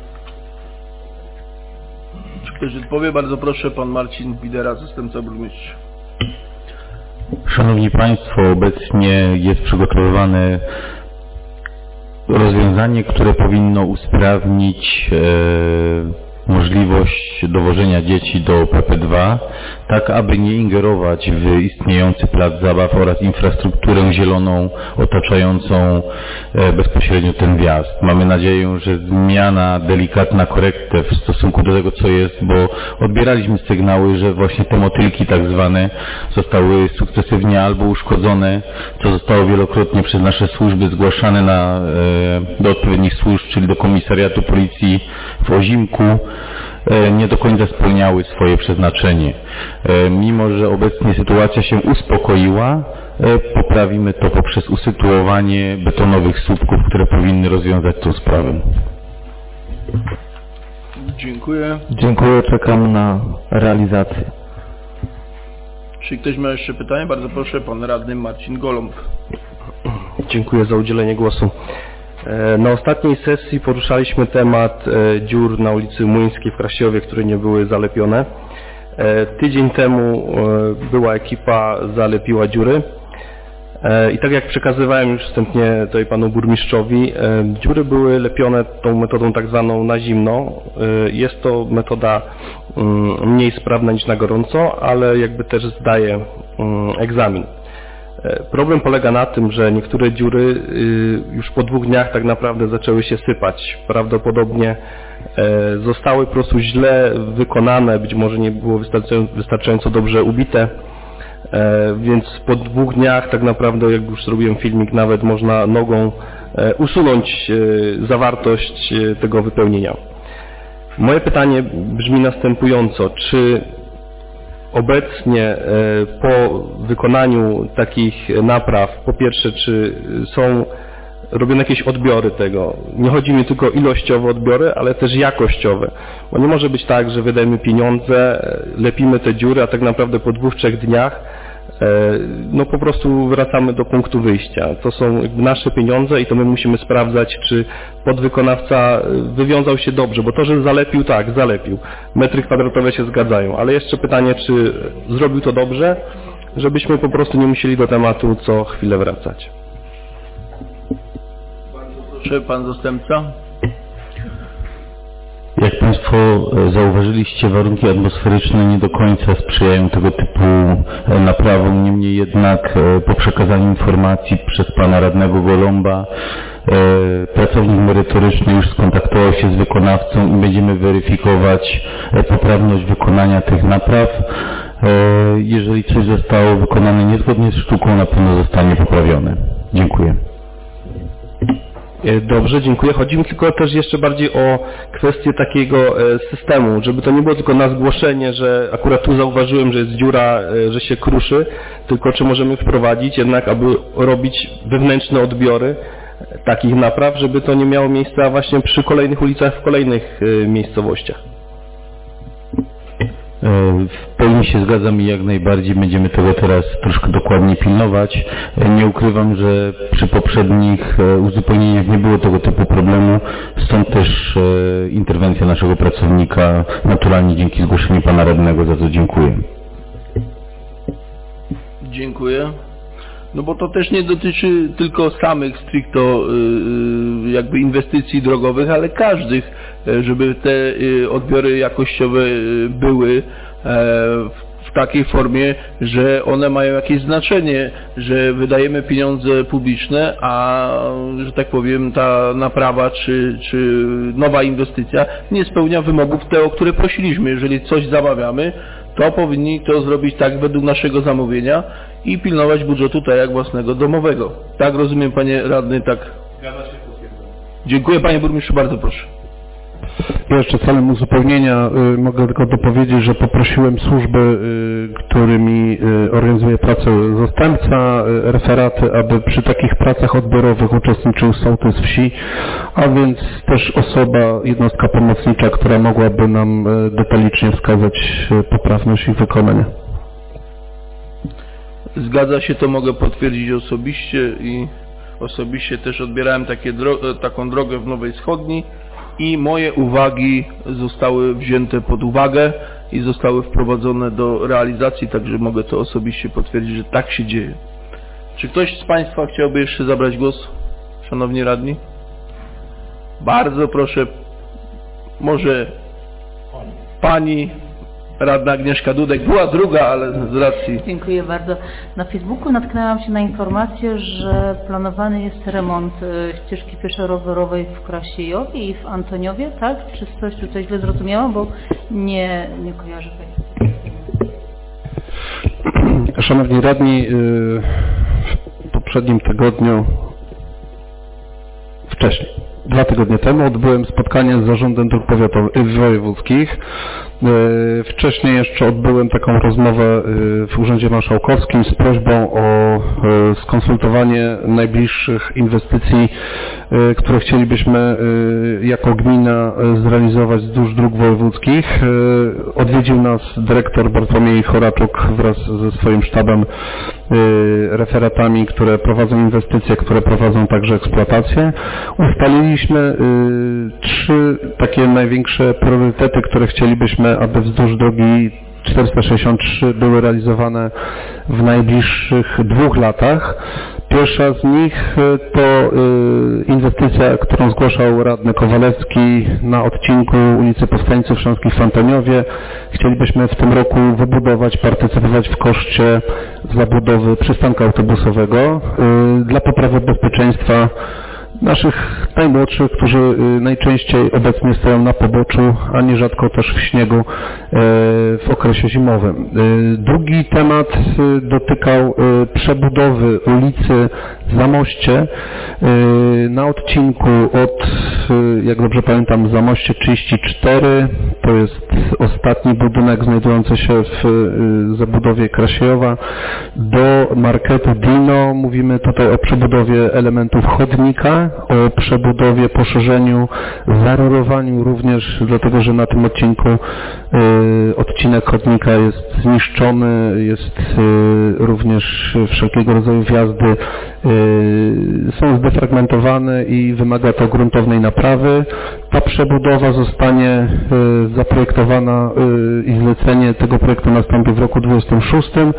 Czy ktoś odpowie? Bardzo proszę, pan Marcin Widera, zastępca burmistrza. Szanowni Państwo, obecnie jest przygotowywane rozwiązanie, które powinno usprawnić e, możliwość dowożenia dzieci do P P dwa, tak aby nie ingerować w istniejący plac zabaw oraz infrastrukturę zieloną otaczającą e, bezpośrednio ten wjazd. Mamy nadzieję, że zmiana, delikatna korektę w stosunku do tego, co jest, bo odbieraliśmy sygnały, że właśnie te motylki tak zwane zostały sukcesywnie albo uszkodzone, co zostało wielokrotnie przez nasze służby zgłaszane na, e, do odpowiednich służb, czyli do komisariatu policji w Ozimku, nie do końca spełniały swoje przeznaczenie. Mimo że obecnie sytuacja się uspokoiła, poprawimy to poprzez usytuowanie betonowych słupków, które powinny rozwiązać tą sprawę. Dziękuję. Dziękuję, czekam na realizację. Czy ktoś ma jeszcze pytanie? Bardzo proszę, pan radny Marcin Golomb. Dziękuję za udzielenie głosu. Na ostatniej sesji poruszaliśmy temat dziur na ulicy Młyńskiej w Krasiowie, które nie były zalepione. Tydzień temu była ekipa, zalepiła dziury i tak jak przekazywałem już wstępnie tutaj panu burmistrzowi, dziury były lepione tą metodą tak zwaną na zimno. Jest to metoda mniej sprawna niż na gorąco, ale jakby też zdaje egzamin. Problem polega na tym, że niektóre dziury już po dwóch dniach tak naprawdę zaczęły się sypać. Prawdopodobnie zostały po prostu źle wykonane, być może nie było wystarczająco dobrze ubite, więc po dwóch dniach tak naprawdę, jak już zrobiłem filmik, nawet można nogą usunąć zawartość tego wypełnienia. Moje pytanie brzmi następująco, czy obecnie po wykonaniu takich napraw, po pierwsze, czy są robione jakieś odbiory tego? Nie chodzi mi tylko o ilościowe odbiory, ale też jakościowe. Bo nie może być tak, że wydajemy pieniądze, lepimy te dziury, a tak naprawdę po dwóch, trzech dniach no po prostu wracamy do punktu wyjścia. To są nasze pieniądze i to my musimy sprawdzać, czy podwykonawca wywiązał się dobrze, bo to, że zalepił, tak, zalepił. Metry kwadratowe się zgadzają, ale jeszcze pytanie, czy zrobił to dobrze, żebyśmy po prostu nie musieli do tematu co chwilę wracać. Bardzo proszę, pan zastępca. Jak Państwo zauważyliście, warunki atmosferyczne nie do końca sprzyjają tego typu naprawom, niemniej jednak po przekazaniu informacji przez pana radnego Golomba pracownik merytoryczny już skontaktował się z wykonawcą i będziemy weryfikować poprawność wykonania tych napraw. Jeżeli coś zostało wykonane niezgodnie z sztuką, na pewno zostanie poprawione. Dziękuję. Dobrze, dziękuję. Chodzi mi tylko też jeszcze bardziej o kwestię takiego systemu, żeby to nie było tylko na zgłoszenie, że akurat tu zauważyłem, że jest dziura, że się kruszy, tylko czy możemy wprowadzić jednak, aby robić wewnętrzne odbiory takich napraw, żeby to nie miało miejsca właśnie przy kolejnych ulicach, w kolejnych miejscowościach. W pełni się zgadzam i jak najbardziej będziemy tego teraz troszkę dokładniej pilnować. Nie ukrywam, że przy poprzednich uzupełnieniach nie było tego typu problemu, stąd też interwencja naszego pracownika, naturalnie dzięki zgłoszeniu pana radnego, za co dziękuję. Dziękuję. No bo to też nie dotyczy tylko samych stricto jakby inwestycji drogowych, ale każdych, żeby te odbiory jakościowe były w takiej formie, że one mają jakieś znaczenie, że wydajemy pieniądze publiczne, a że tak powiem ta naprawa czy, czy nowa inwestycja nie spełnia wymogów te, o które prosiliśmy. Jeżeli coś zamawiamy, to powinni to zrobić tak według naszego zamówienia i pilnować budżetu tak jak własnego domowego. Tak rozumiem, panie radny, tak. Zgadza się, potwierdzam. Dziękuję, panie burmistrzu, bardzo proszę. Ja jeszcze celem uzupełnienia y, mogę tylko dopowiedzieć, że poprosiłem służby, y, którymi y, organizuje pracę zastępca, y, referaty, aby przy takich pracach odbiorowych uczestniczył sołtys wsi, a więc też osoba, jednostka pomocnicza, która mogłaby nam y, detalicznie wskazać y, poprawność ich wykonania. Zgadza się, to mogę potwierdzić osobiście i osobiście też odbierałem takie dro- taką drogę w Nowej Wschodniej i moje uwagi zostały wzięte pod uwagę i zostały wprowadzone do realizacji, także mogę to osobiście potwierdzić, że tak się dzieje. Czy ktoś z państwa chciałby jeszcze zabrać głos, szanowni radni? Bardzo proszę, może pani radna Agnieszka Dudek, była druga, ale z racji... Dziękuję bardzo. Na Facebooku natknęłam się na informację, że planowany jest remont ścieżki pieszo-rowerowej w Krasiejowie i w Antoniowie, tak? Czy coś tutaj źle zrozumiałam, bo nie, nie kojarzę tego. Szanowni radni, w poprzednim tygodniu, wcześniej, dwa tygodnie temu odbyłem spotkanie z Zarządem Dróg Powiatowych Wojewódzkich. Wcześniej jeszcze odbyłem taką rozmowę w Urzędzie Marszałkowskim z prośbą o skonsultowanie najbliższych inwestycji, które chcielibyśmy jako gmina zrealizować wzdłuż dróg wojewódzkich. Odwiedził nas dyrektor Bartłomiej Choraczuk wraz ze swoim sztabem, referatami, które prowadzą inwestycje, które prowadzą także eksploatację. Ustaliliśmy trzy takie największe priorytety, które chcielibyśmy, aby wzdłuż drogi czterysta sześćdziesiąt trzy były realizowane w najbliższych dwóch latach. Pierwsza z nich to inwestycja, którą zgłaszał radny Kowalewski na odcinku ulicy Powstańców Śląskich w Antoniowie. Chcielibyśmy w tym roku wybudować, partycypować w koszcie zabudowy przystanku autobusowego dla poprawy bezpieczeństwa naszych najmłodszych, którzy najczęściej obecnie stoją na poboczu, a nierzadko też w śniegu w okresie zimowym. Drugi temat dotykał przebudowy ulicy Zamoście na odcinku od, jak dobrze pamiętam, Zamoście trzydzieści cztery, to jest ostatni budynek znajdujący się w zabudowie Krasiejowa, do marketu Dino. Mówimy tutaj o przebudowie elementów chodnika, o przebudowie, poszerzeniu, zarurowaniu również, dlatego że na tym odcinku y, odcinek chodnika jest zniszczony, jest y, również wszelkiego rodzaju wjazdy y, są zdefragmentowane i wymaga to gruntownej naprawy. Ta przebudowa zostanie y, zaprojektowana y, i zlecenie tego projektu nastąpi w roku dwudziestym szóstym.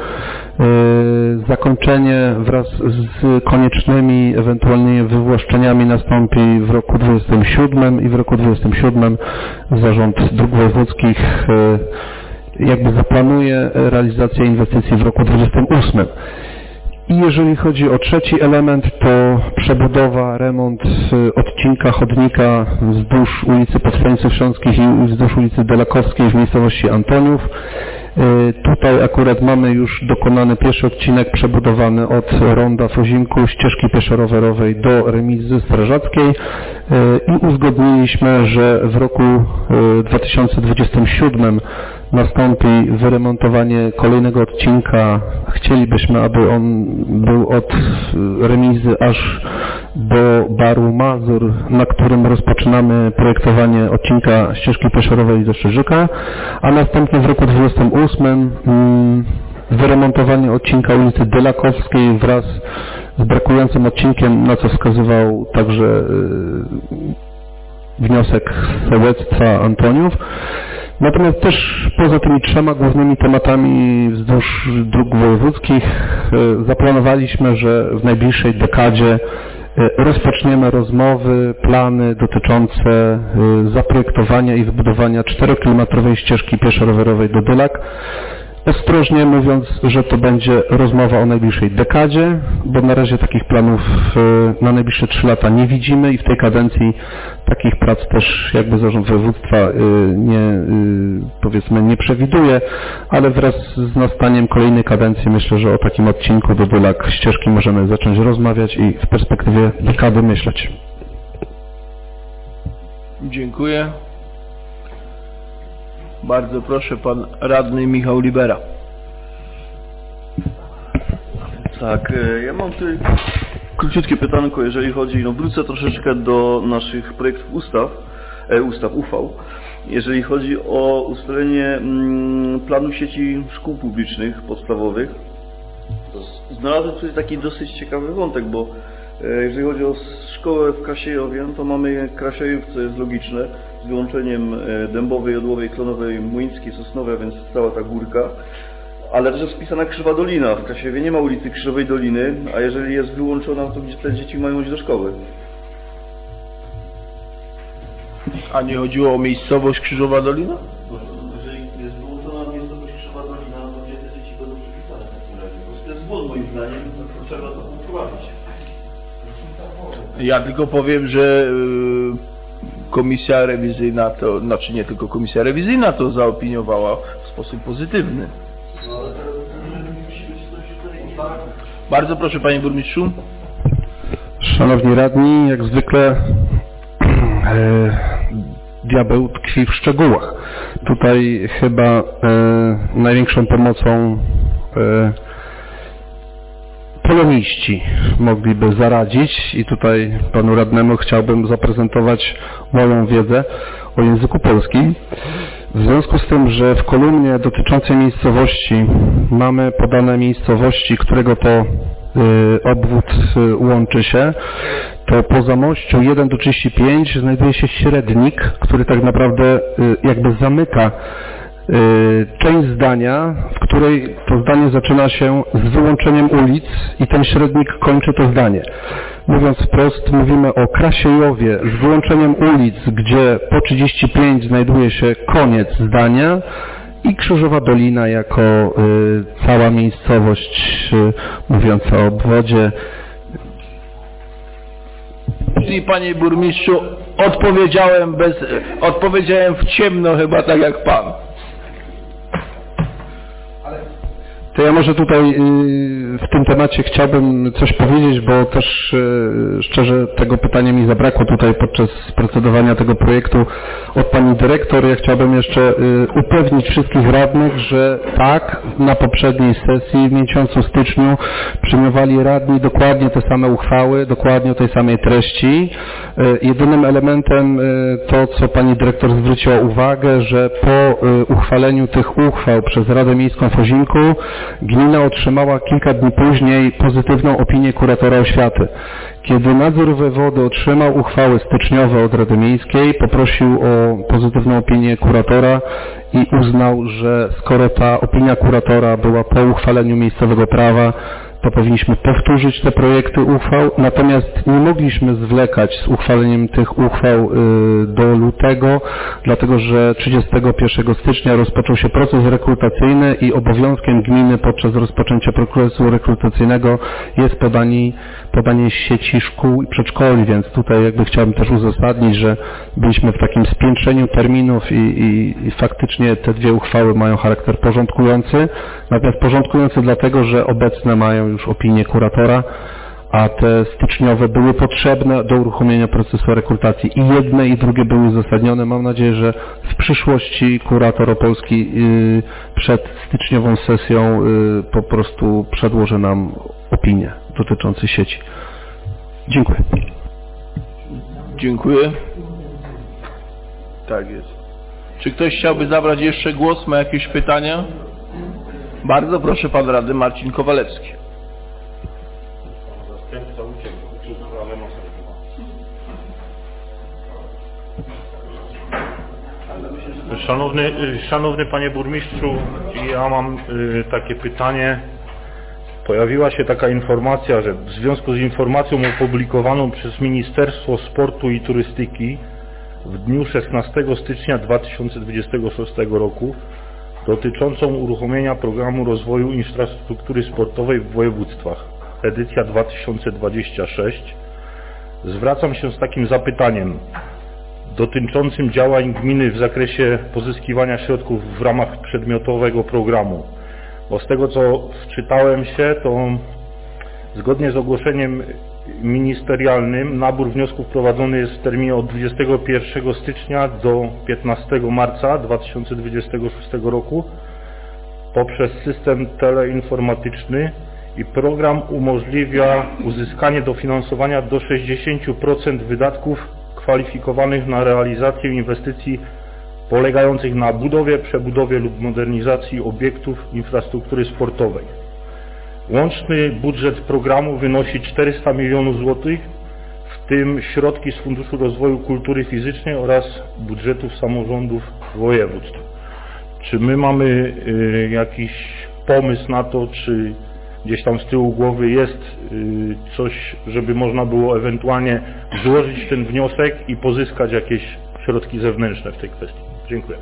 Zakończenie wraz z koniecznymi ewentualnie wywłaszczeniami nastąpi w roku dwudziestym siódmym i w roku dwudziestym siódmym Zarząd Dróg Wojewódzkich jakby zaplanuje realizację inwestycji w roku dwudziestym ósmym. I jeżeli chodzi o trzeci element, to przebudowa, remont odcinka chodnika wzdłuż ulicy Powstańców Śląskich i wzdłuż ulicy Delakowskiej w miejscowości Antoniów. Tutaj akurat mamy już dokonany pierwszy odcinek przebudowany od ronda w Ozimku, ścieżki pieszo-rowerowej do remizy strażackiej i uzgodniliśmy, że w roku dwa tysiące dwudziestym siódmym nastąpi wyremontowanie kolejnego odcinka. Chcielibyśmy, aby on był od remizy aż do baru Mazur, na którym rozpoczynamy projektowanie odcinka ścieżki pieszo-rowerowej do Szczerzyka, a następnie w roku dwudziestym ósmym mm, wyremontowanie odcinka ulicy Delakowskiej wraz z brakującym odcinkiem, na co wskazywał także yy, wniosek sołectwa Antoniów. Natomiast też poza tymi trzema głównymi tematami wzdłuż dróg wojewódzkich zaplanowaliśmy, że w najbliższej dekadzie rozpoczniemy rozmowy, plany dotyczące zaprojektowania i wybudowania czterokilometrowej ścieżki pieszo-rowerowej do Dylak. ostrożnie mówiąc, że to będzie rozmowa o najbliższej dekadzie, bo na razie takich planów na najbliższe trzy lata nie widzimy i w tej kadencji takich prac też jakby zarząd województwa nie, powiedzmy, nie przewiduje, ale wraz z nastaniem kolejnej kadencji myślę, że o takim odcinku do Dylak ścieżki możemy zacząć rozmawiać i w perspektywie dekady myśleć. Dziękuję. Bardzo proszę, pan radny Michał Libera. Tak, ja mam tutaj króciutkie pytanko, jeżeli chodzi, no wrócę troszeczkę do naszych projektów ustaw, e, ustaw U V, jeżeli chodzi o ustalenie mm, planu sieci szkół publicznych podstawowych. To znalazłem tutaj taki dosyć ciekawy wątek, bo e, jeżeli chodzi o szkołę w Krasiejowie, no to mamy Krasiejów, co jest logiczne, z wyłączeniem Dębowej, Jodłowej, Klonowej, Młyńskiej, Sosnowej, więc cała ta górka. Ale też jest wpisana Krzywa Dolina. W Krasiewie nie ma ulicy Krzywej Doliny, a jeżeli jest wyłączona, to gdzie te dzieci mają iść do szkoły? A nie chodziło o miejscowość Krzyżowa Dolina? Jeżeli jest wyłączona miejscowość Krzywa Dolina, to gdzie te dzieci będą przypisane w takim razie? Po prostu to jest błąd moim zdaniem, to trzeba to poprawić. Ja tylko powiem, że komisja rewizyjna, to znaczy nie tylko komisja rewizyjna to zaopiniowała w sposób pozytywny. Bardzo proszę, panie burmistrzu. Szanowni radni, jak zwykle e, diabeł tkwi w szczegółach. Tutaj chyba e, największą pomocą e, poloniści mogliby zaradzić i tutaj panu radnemu chciałbym zaprezentować moją wiedzę o języku polskim. W związku z tym, że w kolumnie dotyczącej miejscowości mamy podane miejscowości, którego to y, obwód y, łączy się, to po Zamościu jeden do trzydziestu pięciu znajduje się średnik, który tak naprawdę y, jakby zamyka y, część zdania, w której to zdanie zaczyna się z wyłączeniem ulic i ten średnik kończy to zdanie. Mówiąc wprost, mówimy o Krasiejowie z wyłączeniem ulic, gdzie po trzydziestu pięciu znajduje się koniec zdania i Krzyżowa Dolina jako y, cała miejscowość y, mówiąca o obwodzie. Czyli panie burmistrzu, odpowiedziałem bez, odpowiedziałem w ciemno chyba tak jak pan. To ja może tutaj w tym temacie chciałbym coś powiedzieć, bo też szczerze tego pytania mi zabrakło tutaj podczas procedowania tego projektu od pani dyrektor. Ja chciałbym jeszcze upewnić wszystkich radnych, że tak, na poprzedniej sesji w miesiącu styczniu przyjmowali radni dokładnie te same uchwały, dokładnie o tej samej treści. Jedynym elementem to, co pani dyrektor zwróciła uwagę, że po uchwaleniu tych uchwał przez Radę Miejską w Ozinku gmina otrzymała kilka dni później pozytywną opinię kuratora oświaty. Kiedy nadzór wojewody otrzymał uchwały styczniowe od Rady Miejskiej, poprosił o pozytywną opinię kuratora i uznał, że skoro ta opinia kuratora była po uchwaleniu miejscowego prawa, to powinniśmy powtórzyć te projekty uchwał, natomiast nie mogliśmy zwlekać z uchwaleniem tych uchwał do lutego, dlatego że trzydziestego pierwszego stycznia rozpoczął się proces rekrutacyjny i obowiązkiem gminy podczas rozpoczęcia procesu rekrutacyjnego jest podanie, podanie sieci szkół i przedszkoli, więc tutaj jakby chciałbym też uzasadnić, że byliśmy w takim spiętrzeniu terminów i, i, i faktycznie te dwie uchwały mają charakter porządkujący, natomiast porządkujący dlatego, że obecne mają już opinię kuratora, a te styczniowe były potrzebne do uruchomienia procesu rekrutacji. I jedne i drugie były uzasadnione. Mam nadzieję, że w przyszłości kurator opolski przed styczniową sesją po prostu przedłoży nam opinię dotyczącą sieci. Dziękuję. Dziękuję. Tak jest. Czy ktoś chciałby zabrać jeszcze głos? Ma jakieś pytania? Bardzo proszę, pan radny Marcin Kowalewski. Szanowny, szanowny panie burmistrzu, ja mam y, takie pytanie. Pojawiła się taka informacja, że w związku z informacją opublikowaną przez Ministerstwo Sportu i Turystyki w dniu szesnastego stycznia dwa tysiące dwudziestego szóstego roku dotyczącą uruchomienia programu rozwoju infrastruktury sportowej w województwach, edycja dwa tysiące dwadzieścia sześć. Zwracam się z takim zapytaniem dotyczącym działań gminy w zakresie pozyskiwania środków w ramach przedmiotowego programu. Bo z tego, co wczytałem się, to zgodnie z ogłoszeniem ministerialnym nabór wniosków prowadzony jest w terminie od dwudziestego pierwszego stycznia do piętnastego marca dwa tysiące dwudziestego szóstego roku poprzez system teleinformatyczny i program umożliwia uzyskanie dofinansowania do sześćdziesięciu procent wydatków kwalifikowanych na realizację inwestycji polegających na budowie, przebudowie lub modernizacji obiektów infrastruktury sportowej. Łączny budżet programu wynosi czterysta milionów złotych, w tym środki z Funduszu Rozwoju Kultury Fizycznej oraz budżetów samorządów województw. Czy my mamy y, jakiś pomysł na to, czy gdzieś tam z tyłu głowy jest y, coś, żeby można było ewentualnie złożyć ten wniosek i pozyskać jakieś środki zewnętrzne w tej kwestii? Dziękuję.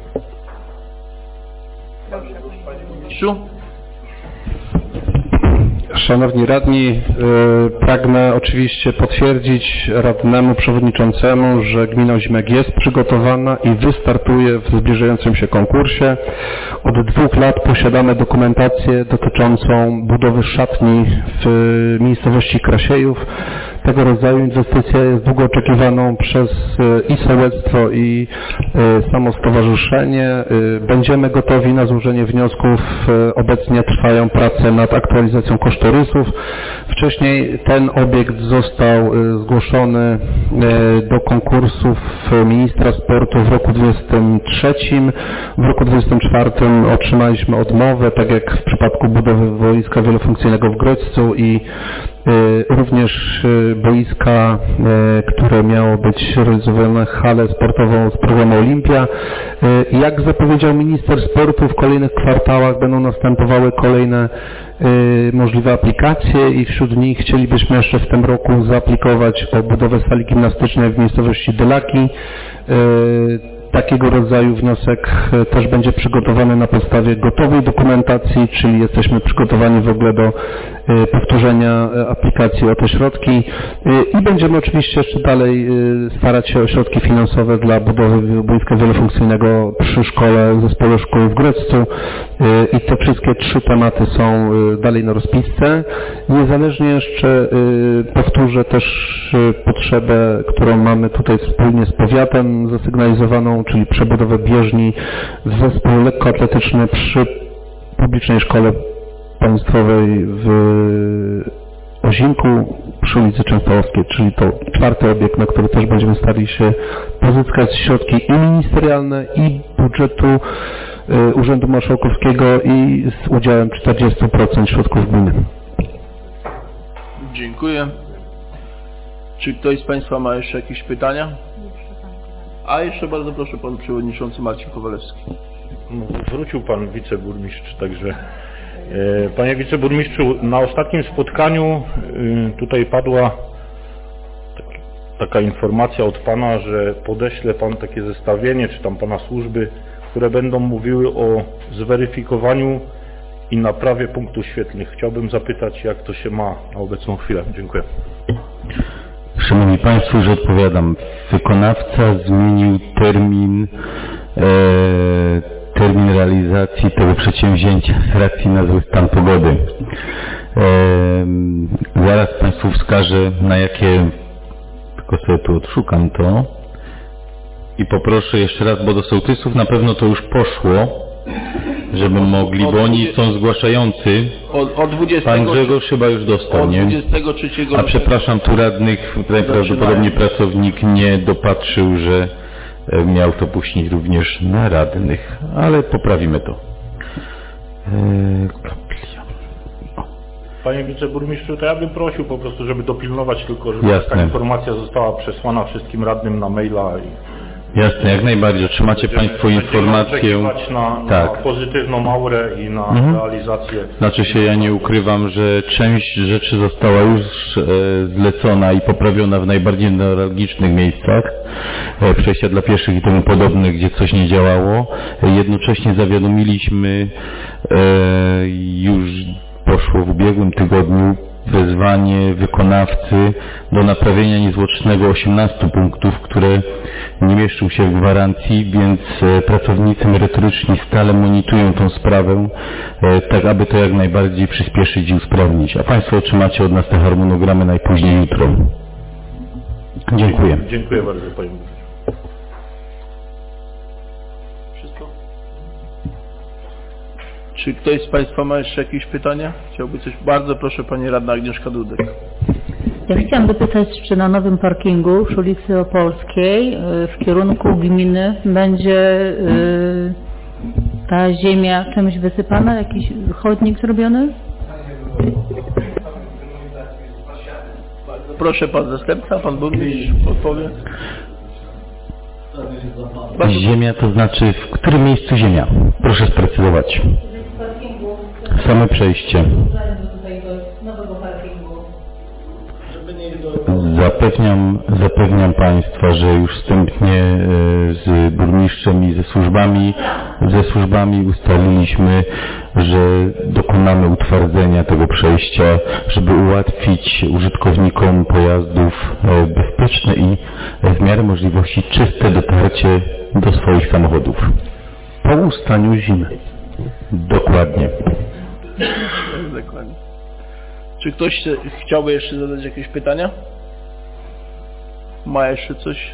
Szanowni radni, pragnę oczywiście potwierdzić radnemu przewodniczącemu, że gmina Ozimek jest przygotowana i wystartuje w zbliżającym się konkursie. Od dwóch lat posiadamy dokumentację dotyczącą budowy szatni w miejscowości Krasiejów. Tego rodzaju inwestycja jest długo oczekiwaną przez i sołectwo, i samo stowarzyszenie. Będziemy gotowi na złożenie wniosków. Obecnie trwają prace nad aktualizacją kosztorysów. Wcześniej ten obiekt został zgłoszony do konkursów ministra sportu w roku dwudziestym trzecim. W roku dwudziestym czwartym otrzymaliśmy odmowę, tak jak w przypadku budowy boiska wielofunkcyjnego w Grodźcu i również boiska, które miało być realizowane halę sportową z programu Olimpia. Jak zapowiedział minister sportu, w kolejnych kwartałach będą następowały kolejne możliwe aplikacje i wśród nich chcielibyśmy jeszcze w tym roku zaaplikować o budowę sali gimnastycznej w miejscowości Dylaki. Takiego rodzaju wniosek też będzie przygotowany na podstawie gotowej dokumentacji, czyli jesteśmy przygotowani w ogóle do powtórzenia aplikacji o te środki i będziemy oczywiście jeszcze dalej starać się o środki finansowe dla budowy boiska wielofunkcyjnego przy szkole, zespole szkół w Grodźcu i te wszystkie trzy tematy są dalej na rozpisce. Niezależnie jeszcze powtórzę też potrzebę, którą mamy tutaj wspólnie z powiatem zasygnalizowaną, czyli przebudowę bieżni w zespół lekkoatletyczny przy publicznej szkole państwowej w Ozimku przy ulicy Częstochowskiej, czyli to czwarty obiekt, na który też będziemy starali się pozyskać środki i ministerialne, i budżetu Urzędu Marszałkowskiego i z udziałem czterdziestu procent środków gminy. Dziękuję. Czy ktoś z Państwa ma jeszcze jakieś pytania? A jeszcze bardzo proszę, Pan Przewodniczący Marcin Kowalewski. No, wrócił Pan Wiceburmistrz, także e, Panie Wiceburmistrzu, na ostatnim spotkaniu e, tutaj padła tak, taka informacja od Pana, że podeśle Pan takie zestawienie, czy tam Pana służby, które będą mówiły o zweryfikowaniu i naprawie punktów świetlnych. Chciałbym zapytać, jak to się ma na obecną chwilę. Dziękuję. Szanowni Państwo, że odpowiadam. Wykonawca zmienił termin, e, termin realizacji tego przedsięwzięcia z racji na zły stan pogody. E, zaraz Państwu wskażę, na jakie, tylko sobie tu odszukam to i poproszę jeszcze raz, bo do sołtysów na pewno to już poszło, żeby mogli, bo oni są zgłaszający. Od, od dwudziestego, Pan Grzegorz chyba już dostał, od nie? dwudziestego trzeciego A przepraszam, tu radnych, tutaj prawdopodobnie pracownik nie dopatrzył, że miał to puścić również na radnych, ale poprawimy to. Panie Wiceburmistrzu, to ja bym prosił po prostu, żeby dopilnować tylko, żeby Jasne. taka informacja została przesłana wszystkim radnym na maila i Jasne, jak najbardziej. Otrzymacie Państwo informację. Na, na tak. pozytywną aurę i na mhm. realizację. Znaczy się, ja nie ukrywam, że część rzeczy została już e, zlecona i poprawiona w najbardziej newralgicznych miejscach. E, przejścia dla pieszych i temu podobne, gdzie coś nie działało. E, jednocześnie zawiadomiliśmy, e, już poszło w ubiegłym tygodniu, wezwanie wykonawcy do naprawienia niezwłocznego osiemnastu punktów, które nie mieszczą się w gwarancji, więc pracownicy merytoryczni stale monitorują tą sprawę, tak aby to jak najbardziej przyspieszyć i usprawnić. A Państwo otrzymacie od nas te harmonogramy najpóźniej jutro. Dziękuję. Dziękuję bardzo, Panie. Czy ktoś z Państwa ma jeszcze jakieś pytania? Chciałby coś? Bardzo proszę, Pani Radna Agnieszka Dudek. Ja chciałam dopytać, czy na nowym parkingu przy ulicy Opolskiej w kierunku gminy będzie y, ta ziemia czymś wysypana? Jakiś chodnik zrobiony? Proszę Pan Zastępca, Pan Burmistrz odpowie. Ziemia to znaczy w którym miejscu ziemia? Proszę sprecyzować. Same przejście. Zapewniam, zapewniam Państwa, że już wstępnie z burmistrzem i ze służbami, ze służbami ustaliliśmy, że dokonamy utwardzenia tego przejścia, żeby ułatwić użytkownikom pojazdów bezpieczne i w miarę możliwości czyste dotarcie do swoich samochodów. Po ustaniu zimy. Dokładnie. Dokładnie. Czy ktoś chciałby jeszcze zadać jakieś pytania? Ma jeszcze coś?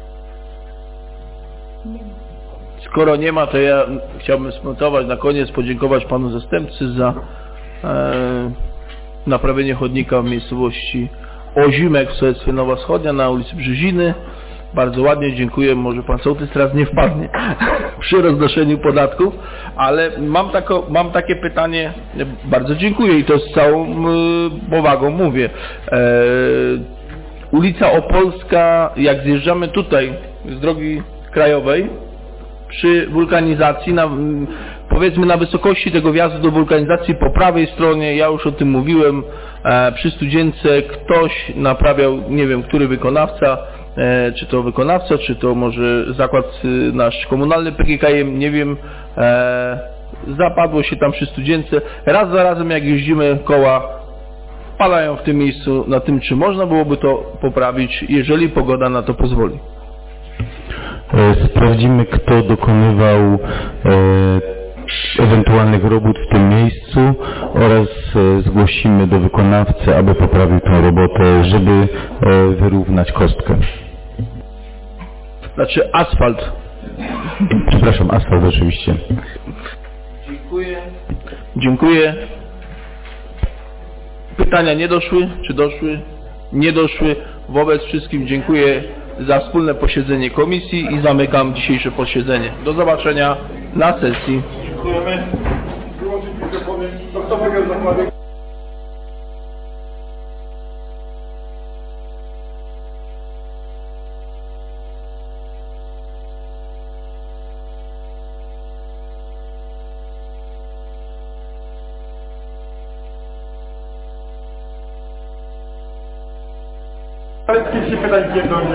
Skoro nie ma, to ja chciałbym skomentować na koniec, podziękować Panu Zastępcy za e, naprawienie chodnika w miejscowości Ozimek w sołectwie Nowa Wschodnia na ulicy Brzeziny. Bardzo ładnie, dziękuję. Może Pan Sołtys teraz nie wpadnie przy roznoszeniu podatków, ale mam, tako, mam takie pytanie. Bardzo dziękuję i to z całą y, powagą mówię. E, ulica Opolska, jak zjeżdżamy tutaj z drogi krajowej, przy wulkanizacji, na, powiedzmy na wysokości tego wjazdu do wulkanizacji po prawej stronie, ja już o tym mówiłem, e, przy Studzience ktoś naprawiał, nie wiem, który wykonawca, e, czy to wykonawca, czy to może zakład e, nasz komunalny P G K M, nie wiem, e, zapadło się tam przy Studzience. Raz za razem jak jeździmy, koła padają w tym miejscu na tym, czy można byłoby to poprawić, jeżeli pogoda na to pozwoli. Sprawdzimy, kto dokonywał e, ewentualnych robót w tym miejscu oraz e, zgłosimy do wykonawcy, aby poprawił tę robotę, żeby e, wyrównać kostkę. Znaczy asfalt. Przepraszam, asfalt oczywiście. Dziękuję. Dziękuję. Pytania nie doszły? Czy doszły? Nie doszły. Wobec wszystkim dziękuję za wspólne posiedzenie komisji i zamykam dzisiejsze posiedzenie. Do zobaczenia na sesji. Dziękujemy. Wyłączyć mikrofony. Kto wygrał zakładek? Ale kilka pytań pierdolnie.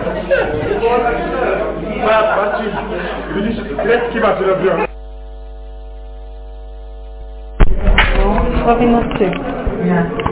Marcin, widzisz, kredki macie robione. No, sławie na ty. Nie.